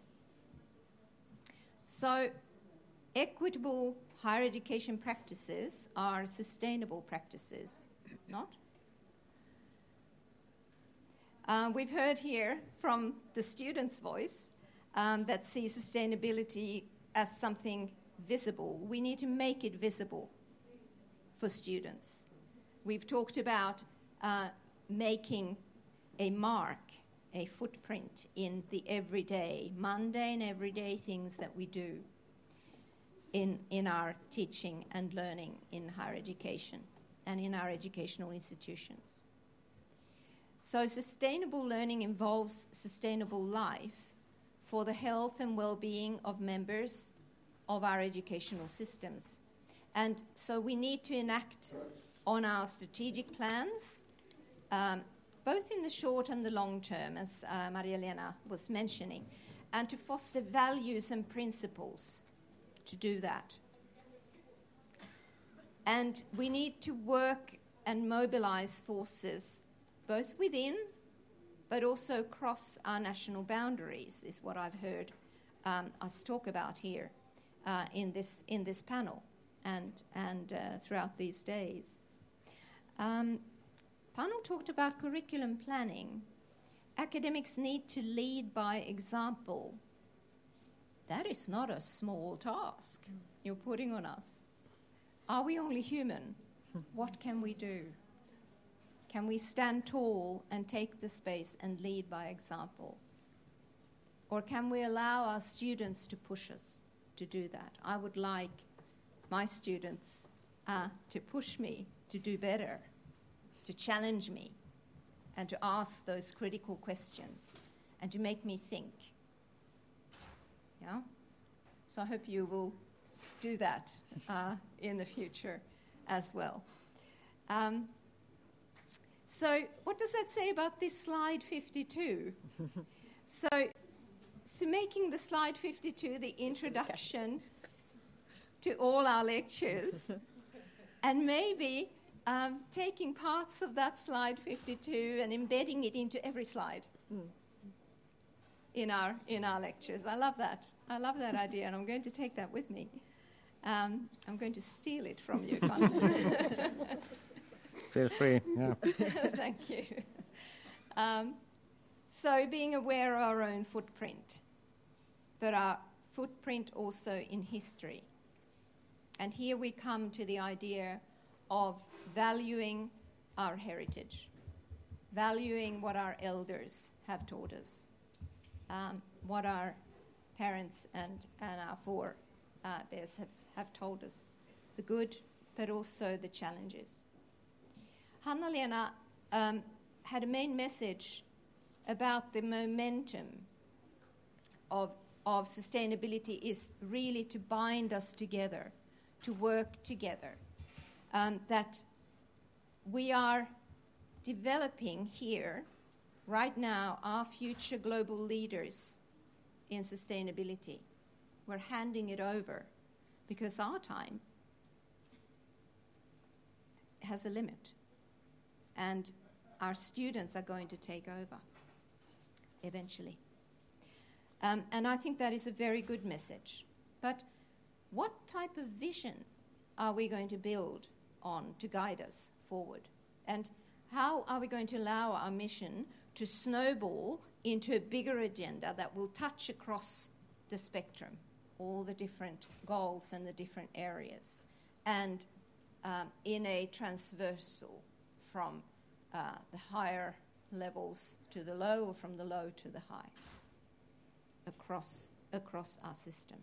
So equitable higher education practices are sustainable practices, not? Uh, we've heard here from the students' voice um, that see sustainability as something visible. We need to make it visible for students. We've talked about uh, making a mark, a footprint in the everyday, mundane everyday things that we do in, in our teaching and learning in higher education and in our educational institutions. So sustainable learning involves sustainable life for the health and well-being of members of our educational systems. And so we need to enact on our strategic plans, um, both in the short and the long term, as uh, Maria-Lena was mentioning, and to foster values and principles to do that. And we need to work and mobilize forces both within but also across our national boundaries, is what I've heard um, us talk about here uh, in this in this panel and, and uh, throughout these days. Um, Panu talked about curriculum planning. Academics need to lead by example. That is not a small task you're putting on us. Are we only human? What can we do? Can we stand tall and take the space and lead by example? Or can we allow our students to push us to do that? I would like my students uh, to push me to do better, to challenge me, and to ask those critical questions, and to make me think. Yeah? So I hope you will do that uh, in the future as well. Um, so what does that say about this slide fifty-two? so, so making the slide fifty-two the introduction to all our lectures, and maybe um, taking parts of that slide fifty-two and embedding it into every slide mm. in our in our lectures. I love that. I love that idea, and I'm going to take that with me. Um, I'm going to steal it from you, Panu. Feel free, yeah. Thank you. Um, so being aware of our own footprint, but our footprint also in history. And here we come to the idea of valuing our heritage, valuing what our elders have taught us, um, what our parents and, and our forebears have, have told us, the good, but also the challenges. Hanna-Lena um, had a main message about the momentum of, of sustainability is really to bind us together, to work together, um, that we are developing here, right now, our future global leaders in sustainability. We're handing it over because our time has a limit, and our students are going to take over eventually. Um, and I think that is a very good message. But what type of vision are we going to build on to guide us forward? And how are we going to allow our mission to snowball into a bigger agenda that will touch across the spectrum, all the different goals and the different areas, and um, in a transversal from uh, the higher levels to the low, or from the low to the high, across, across our system?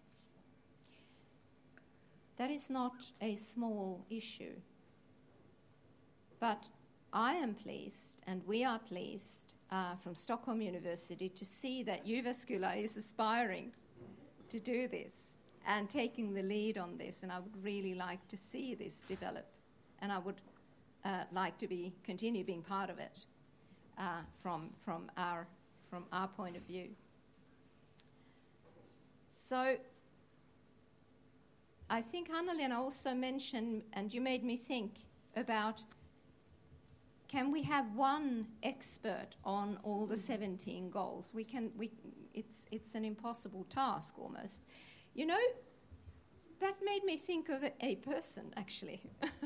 That is not a small issue, but I am pleased, and we are pleased uh, from Stockholm University to see that Jyväskylä is aspiring to do this and taking the lead on this, and I would really like to see this develop, and I would uh, like to be continue being part of it uh, from from our from our point of view. So I think Hanna-Lena also mentioned, and you made me think about, can we have one expert on all the seventeen goals? We can. We. It's it's an impossible task almost. You know, that made me think of a, a person actually.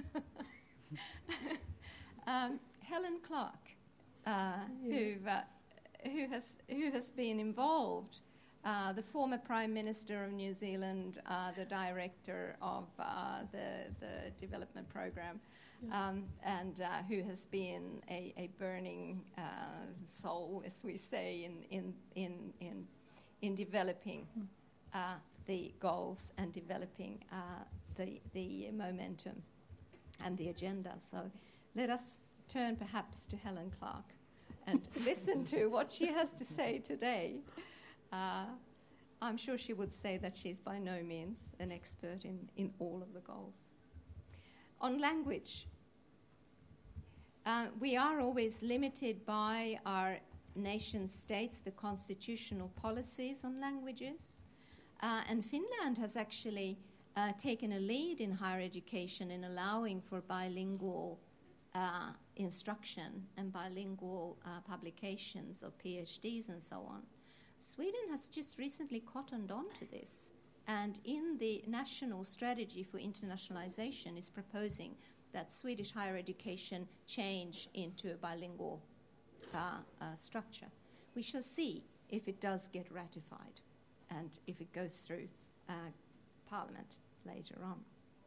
um, Helen Clark, uh, who uh, who has who has been involved. Uh, the former Prime Minister of New Zealand, uh, the director of uh, the the development program. Um, and uh, who has been a, a burning uh, soul, as we say, in in in in, in developing uh, the goals and developing uh, the the momentum and the agenda. So let us turn perhaps to Helen Clark and listen to what she has to say today. Uh, I'm sure she would say that she's by no means an expert in, in all of the goals. On language, uh, we are always limited by our nation states, the constitutional policies on languages. Uh, and Finland has actually uh, taken a lead in higher education in allowing for bilingual uh, instruction and bilingual uh, publications of PhDs and so on. Sweden has just recently cottoned on to this, and in the National Strategy for Internationalization is proposing that Swedish higher education change into a bilingual uh, uh, structure. We shall see if it does get ratified and if it goes through uh, Parliament later on.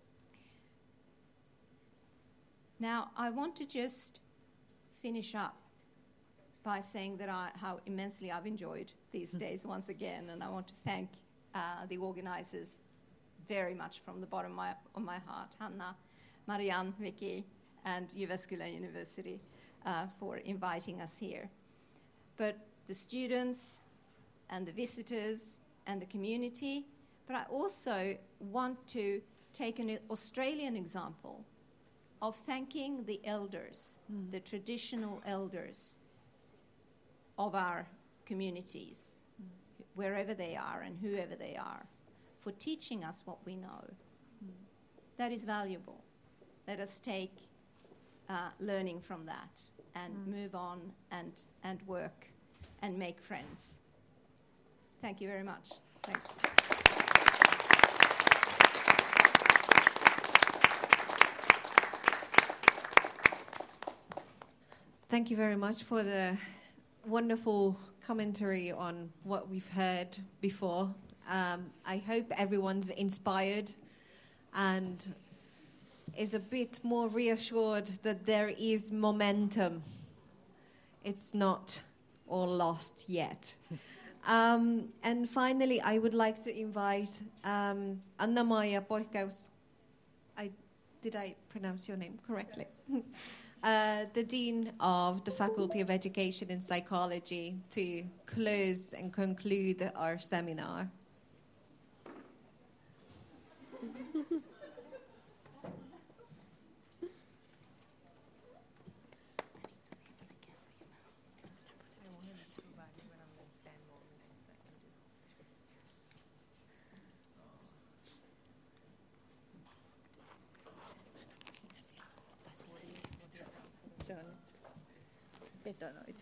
Now, I want to just finish up by saying that I, how immensely I've enjoyed these days once again, and I want to thank uh, the organisers very much from the bottom of my, of my heart, Hanna, Marianne, Vicky, and Jyväskylä University uh, for inviting us here. But the students and the visitors and the community, but I also want to take an Australian example of thanking the elders, mm. the traditional elders of our communities, mm. wherever they are and whoever they are, for teaching us what we know. Mm. That is valuable. Let us take uh, learning from that and mm. move on and, and work and make friends. Thank you very much. Thanks. Thank you very much for the wonderful commentary on what we've heard before. Um, I hope everyone's inspired and is a bit more reassured that there is momentum. It's not all lost yet. Um, and finally, I would like to invite um, Anna-Maija Poikkaus. I, did I pronounce your name correctly? uh, the Dean of the Faculty of Education and Psychology, to close and conclude our seminar. Se on betonoitu.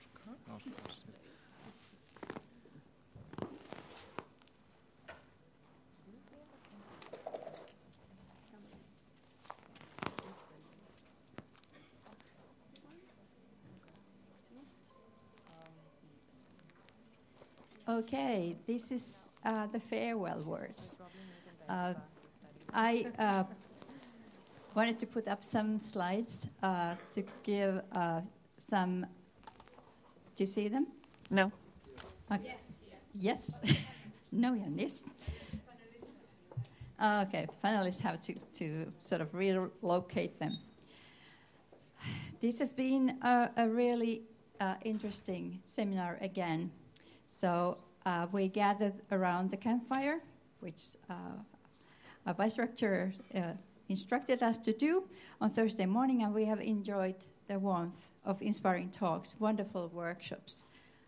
Okay, this is uh, the farewell words. Uh, I uh, wanted to put up some slides uh, to give uh, some. Do you see them? No. Okay. Yes. Yes. No, yeah, yes. Okay, finalists have to, to sort of relocate them. This has been a, a really uh, interesting seminar again. So uh, we gathered around the campfire, which uh, our vice rector uh, instructed us to do on Thursday morning, and we have enjoyed the warmth of inspiring talks, wonderful workshops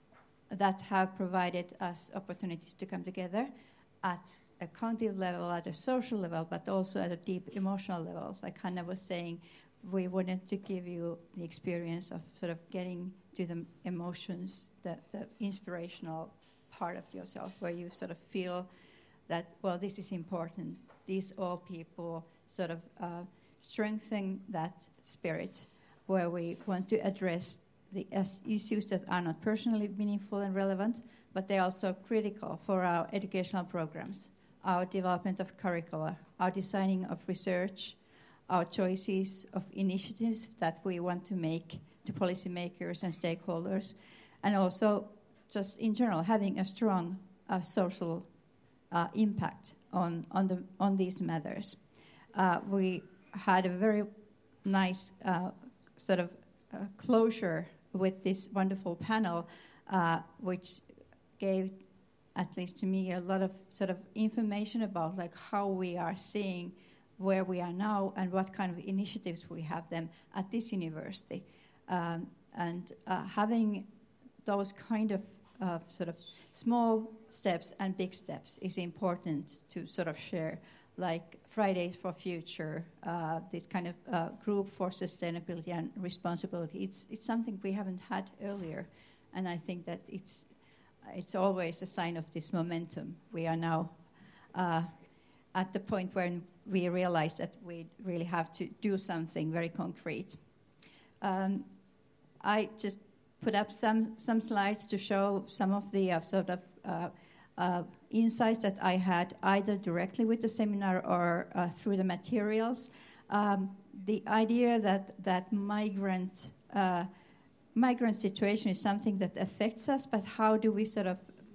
that have provided us opportunities to come together at a cognitive level, at a social level, but also at a deep emotional level. Like Hanna was saying, we wanted to give you the experience of sort of getting to the emotions, the, the inspirational part of yourself, where you sort of feel that, well, this is important. These all people sort of uh, strengthen that spirit, where we want to address the issues that are not personally meaningful and relevant, but they're also critical for our educational programs, our development of curricula, our designing of research, our choices of initiatives that we want to make to policymakers and stakeholders, and also just in general having a strong uh, social uh, impact on, on, the, on these matters. Uh, we had a very nice uh, sort of uh, closure with this wonderful panel, uh, which gave, at least to me, a lot of sort of information about like how we are seeing where we are now and what kind of initiatives we have them at this university. Um, and uh, having those kind of uh, sort of small steps and big steps is important to sort of share, like Fridays for Future, uh, this kind of uh, group for sustainability and responsibility. It's it's something we haven't had earlier, and I think that it's it's always a sign of this momentum. We are now uh, at the point where we realize that we really have to do something very concrete. Um, I just put up some, some slides to show some of the uh, sort of uh, uh, insights that I had either directly with the seminar or uh, through the materials. Um, the idea that, that migrant uh, migrant situation is something that affects us, but how do we sort of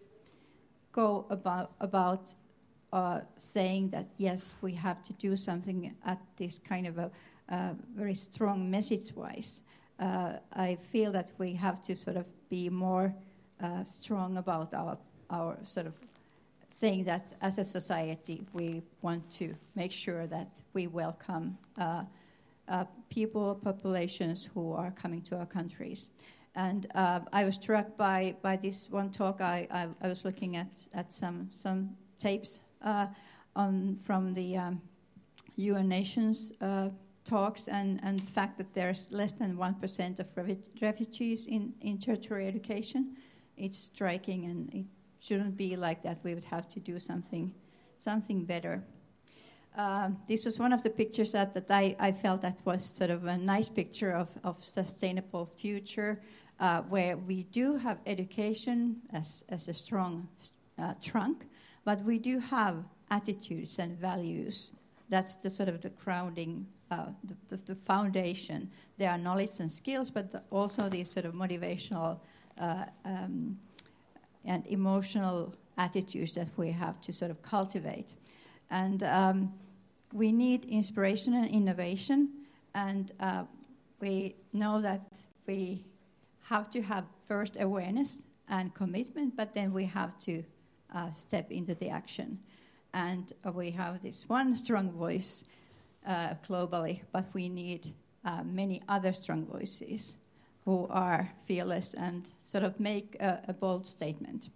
go about about uh, saying that, yes, we have to do something at this kind of a uh, very strong message-wise. Uh, I feel that we have to sort of be more uh, strong about our our sort of saying that as a society we want to make sure that we welcome uh, uh, people, populations who are coming to our countries. And uh, I was struck by, by this one talk. I, I, I was looking at, at some some tapes uh, on from the um, U N Nations uh, talks, and, and the fact that there's less than one percent of refu- refugees in, in tertiary education. It's striking, and it shouldn't be like that. We would have to do something something better. Um, this was one of the pictures that, that I, I felt that was sort of a nice picture of, of sustainable future, uh, where we do have education as, as a strong uh, trunk, but we do have attitudes and values that's the sort of the grounding, uh, the, the, the foundation. There are knowledge and skills, but the, also these sort of motivational uh, um, and emotional attitudes that we have to sort of cultivate. And um, we need inspiration and innovation, and uh, we know that we have to have first awareness and commitment, but then we have to uh, step into the action. And uh, we have this one strong voice uh, globally, but we need uh, many other strong voices who are fearless and sort of make a, a bold statement.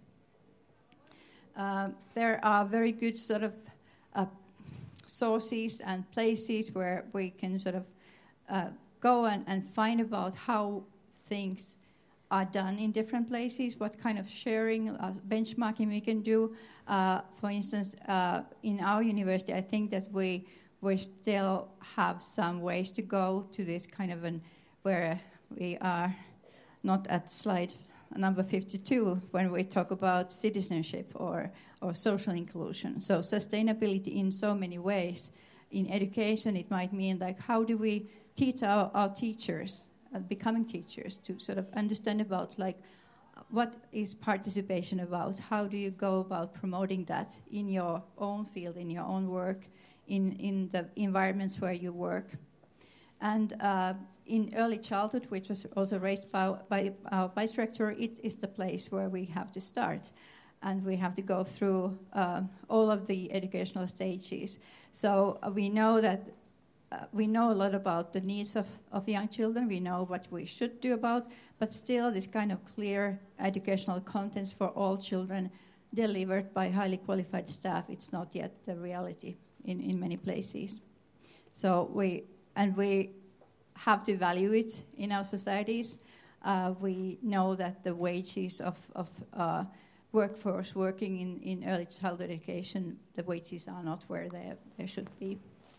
Uh, there are very good sort of uh, sources and places where we can sort of uh, go and, and find about how things are done in different places, what kind of sharing, uh, benchmarking we can do. Uh, for instance, uh, in our university, I think that we we still have some ways to go to this kind of an, where we are not at slide number fifty-two when we talk about citizenship or, or social inclusion. So sustainability in so many ways. In education, it might mean like how do we teach our, our teachers, uh, becoming teachers, to sort of understand about like what is participation about? How do you go about promoting that in your own field, in your own work, in, in the environments where you work? And uh, in early childhood, which was also raised by, by our vice rector, it is the place where we have to start. And we have to go through uh, all of the educational stages. So uh, we know that uh, we know a lot about the needs of, of young children. We know what we should do about, but still this kind of clear educational contents for all children delivered by highly qualified staff, it's not yet the reality in, in many places. So we, and we have to value it in our societies. Uh, we know that the wages of, of uh, workforce working in, in early childhood education, the wages are not where they, they should be.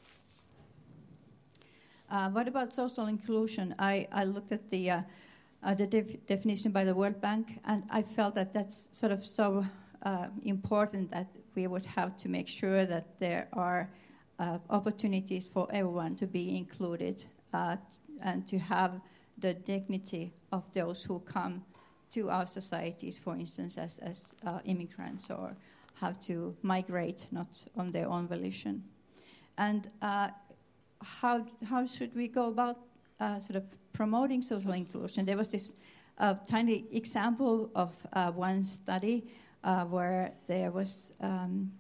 Uh, what about social inclusion? I, I looked at the, uh, uh, the def- definition by the World Bank, and I felt that that's sort of so uh, important that we would have to make sure that there are uh, opportunities for everyone to be included uh, t- and to have the dignity of those who come to our societies, for instance, as, as uh, immigrants or have to migrate, not on their own volition. And uh, how how should we go about uh, sort of promoting social inclusion? There was this uh, tiny example of uh, one study uh, where there was um,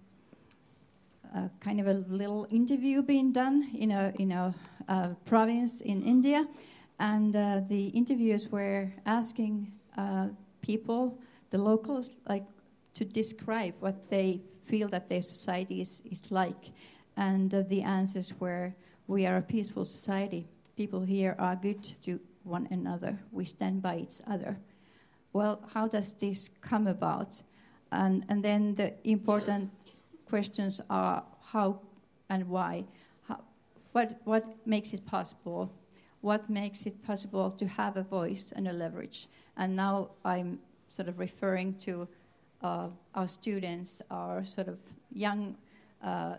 a kind of a little interview being done in a in a uh, province in India, and uh, the interviewers were asking Uh, people, the locals, like to describe what they feel that their society is, is like. And uh, the answers were, we are a peaceful society. People here are good to one another. We stand by each other. Well, how does this come about? And, and then the important questions are how and why. How, what, what makes it possible? What makes it possible to have a voice and a leverage? And now I'm sort of referring to uh, our students, our sort of young uh,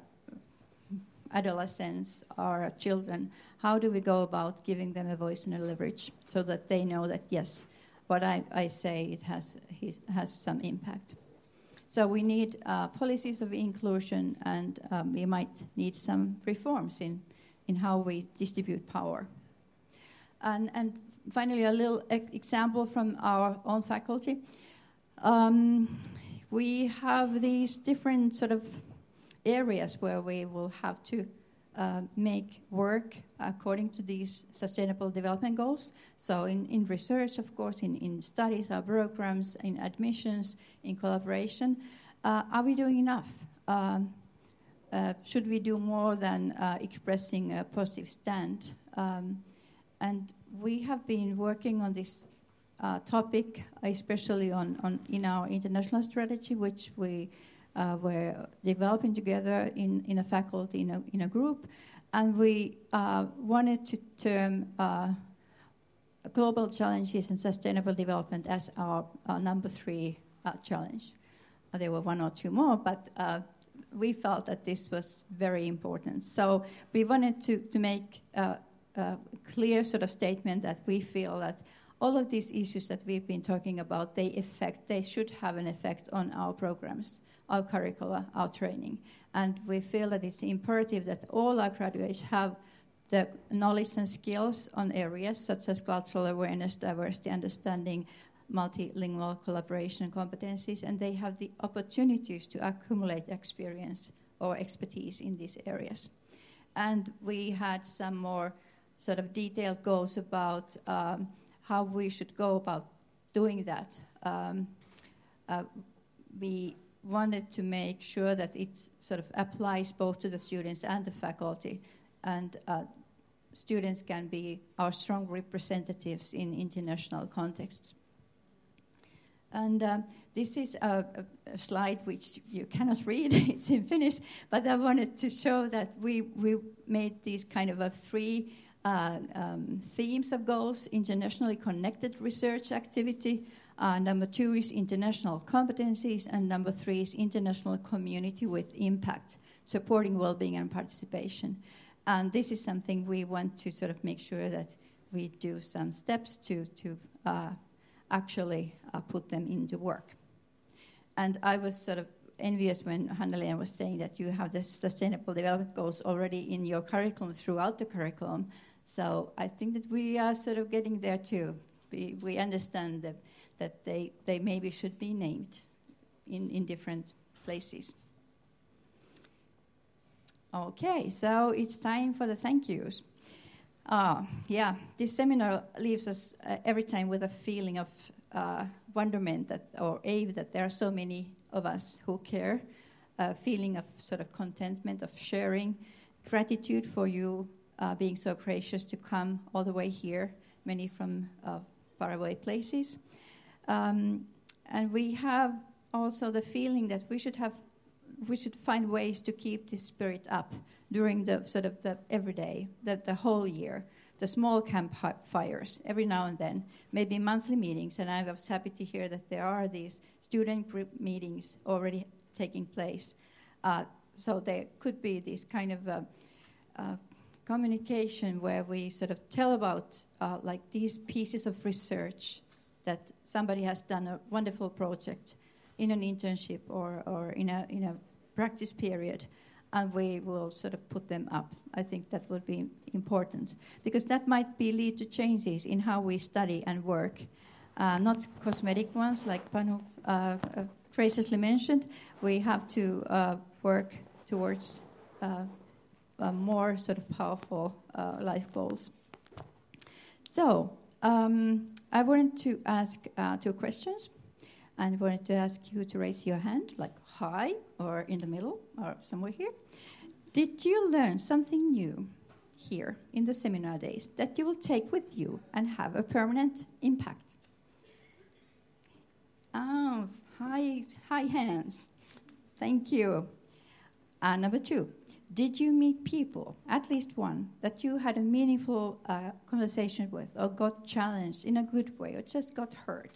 adolescents, our children. How do we go about giving them a voice and a leverage so that they know that, yes, what I, I say, it has, has some impact. So we need uh, policies of inclusion, and um, we might need some reforms in, in how we distribute power. And, and finally, a little e- example from our own faculty. Um, we have these different sort of areas where we will have to uh, make work according to these sustainable development goals. So in, in research, of course, in, in studies, our programs, in admissions, in collaboration. Uh, are we doing enough? Um, uh, should we do more than uh, expressing a positive stand? Um, And we have been working on this uh, topic, especially on, on in our international strategy, which we uh, were developing together in, in a faculty, in a, in a group. And we uh, wanted to term uh, global challenges and sustainable development as our uh, number three uh, challenge. Uh, there were one or two more, but uh, we felt that this was very important. So we wanted to, to make a, a clear sort of statement that we feel that all of these issues that we've been talking about, they affect, they should have an effect on our programs, our curricula, our training. And we feel that it's imperative that all our graduates have the knowledge and skills on areas such as cultural awareness, diversity, understanding, multilingual collaboration competencies, and they have the opportunities to accumulate experience or expertise in these areas. And we had some more sort of detailed goals about um, how we should go about doing that. Um, uh, we wanted to make sure that it sort of applies both to the students and the faculty, and uh, students can be our strong representatives in international contexts. And uh, this is a, a slide which you cannot read, it's in Finnish, but I wanted to show that we, we made these kind of a three uh, um, themes of goals: internationally connected research activity, uh, number two is international competencies, and number three is international community with impact, supporting well-being and participation. And this is something we want to sort of make sure that we do some steps to, to uh, actually uh, put them into work. And I was sort of envious when Hanna-Lena was saying that you have the sustainable development goals already in your curriculum, throughout the curriculum. So I think that we are sort of getting there too. We, we understand that, that they, they maybe should be named in, in different places. Okay, so it's time for the thank yous. Uh, yeah, this seminar leaves us uh, every time with a feeling of uh, wonderment that, or awe that there are so many of us who care, a feeling of sort of contentment, of sharing, gratitude for you uh, being so gracious to come all the way here, many from uh, faraway places. Um, and we have also the feeling that we should have we should find ways to keep this spirit up during the sort of the everyday, the, the whole year, the small campfires every now and then, maybe monthly meetings. And I was happy to hear that there are these student group meetings already taking place. Uh, so there could be this kind of uh, uh, communication where we sort of tell about uh, like these pieces of research that somebody has done a wonderful project in an internship or, or in a in a practice period, and we will sort of put them up. I think that would be important, because that might be lead to changes in how we study and work, uh, not cosmetic ones like Panu uh, uh, graciously mentioned. We have to uh, work towards uh, uh, more sort of powerful uh, life goals. So um, I wanted to ask uh, two questions. And wanted to ask you to raise your hand, like high or in the middle or somewhere here. Did you learn something new here in the seminar days that you will take with you and have a permanent impact? Oh, high, high hands. Thank you. Uh, number two, did you meet people, at least one, that you had a meaningful uh, conversation with or got challenged in a good way or just got hurt?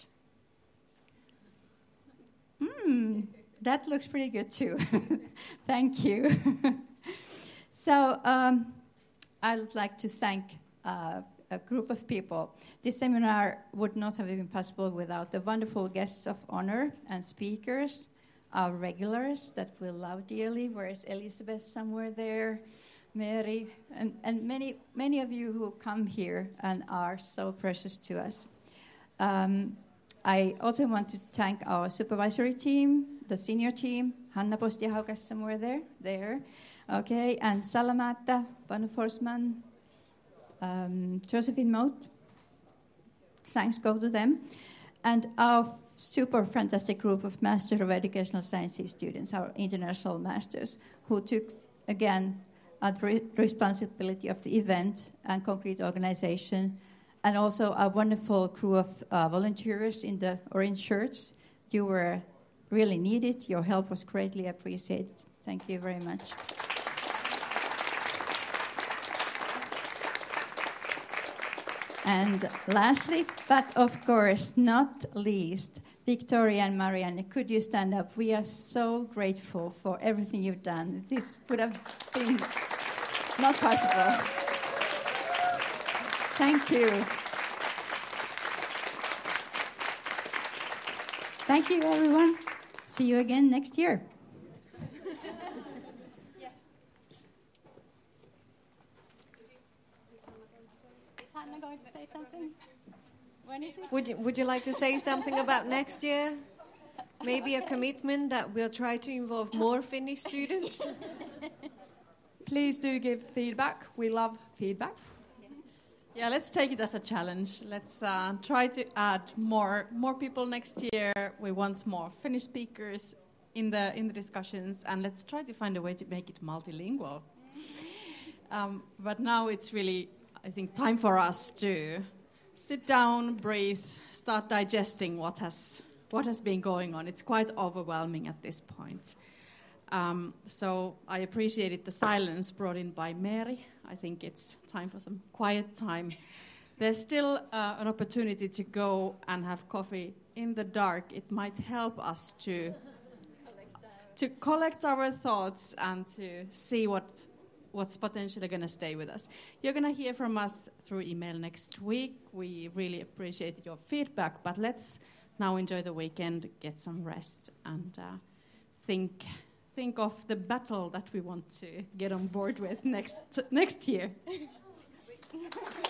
Hmm, that looks pretty good too. Thank you. So um, I'd like to thank uh, a group of people. This seminar would not have been possible without the wonderful guests of honor and speakers, our regulars that we love dearly. Where is Elizabeth? Somewhere there. Mary, and, and many, many of you who come here and are so precious to us. Um, I also want to thank our supervisory team, the senior team, Hanna Postiahaukas somewhere there, there, okay, and Salamatta, Panu Forsman, um, Josephine Moat. Thanks go to them. And our super fantastic group of Master of Educational Sciences students, our international masters, who took, again, uh, the re- responsibility of the event and concrete organization, and also a wonderful crew of uh, volunteers in the orange shirts. You were really needed. Your help was greatly appreciated. Thank you very much. And lastly, but of course not least, Victoria and Marianne, could you stand up? We are so grateful for everything you've done. This would have been not possible. Thank you. Thank you, everyone. See you again next year. Yes. Is Hanna going to say something? When is it? Would you, would you like to say something about next year? Maybe a commitment that we'll try to involve more Finnish students? Please do give feedback. We love feedback. Yeah, let's take it as a challenge. Let's uh, try to add more more people next year. We want more Finnish speakers in the in the discussions, and let's try to find a way to make it multilingual. Um, but now it's really, I think, time for us to sit down, breathe, start digesting what has what has been going on. It's quite overwhelming at this point. Um, so I appreciated the silence brought in by Mary. I think it's time for some quiet time. There's still uh, an opportunity to go and have coffee in the dark. It might help us to to collect our thoughts and to see what what's potentially going to stay with us. You're going to hear from us through email next week. We really appreciate your feedback, but let's now enjoy the weekend, get some rest, and uh, think think of the battle that we want to get on board with next next year.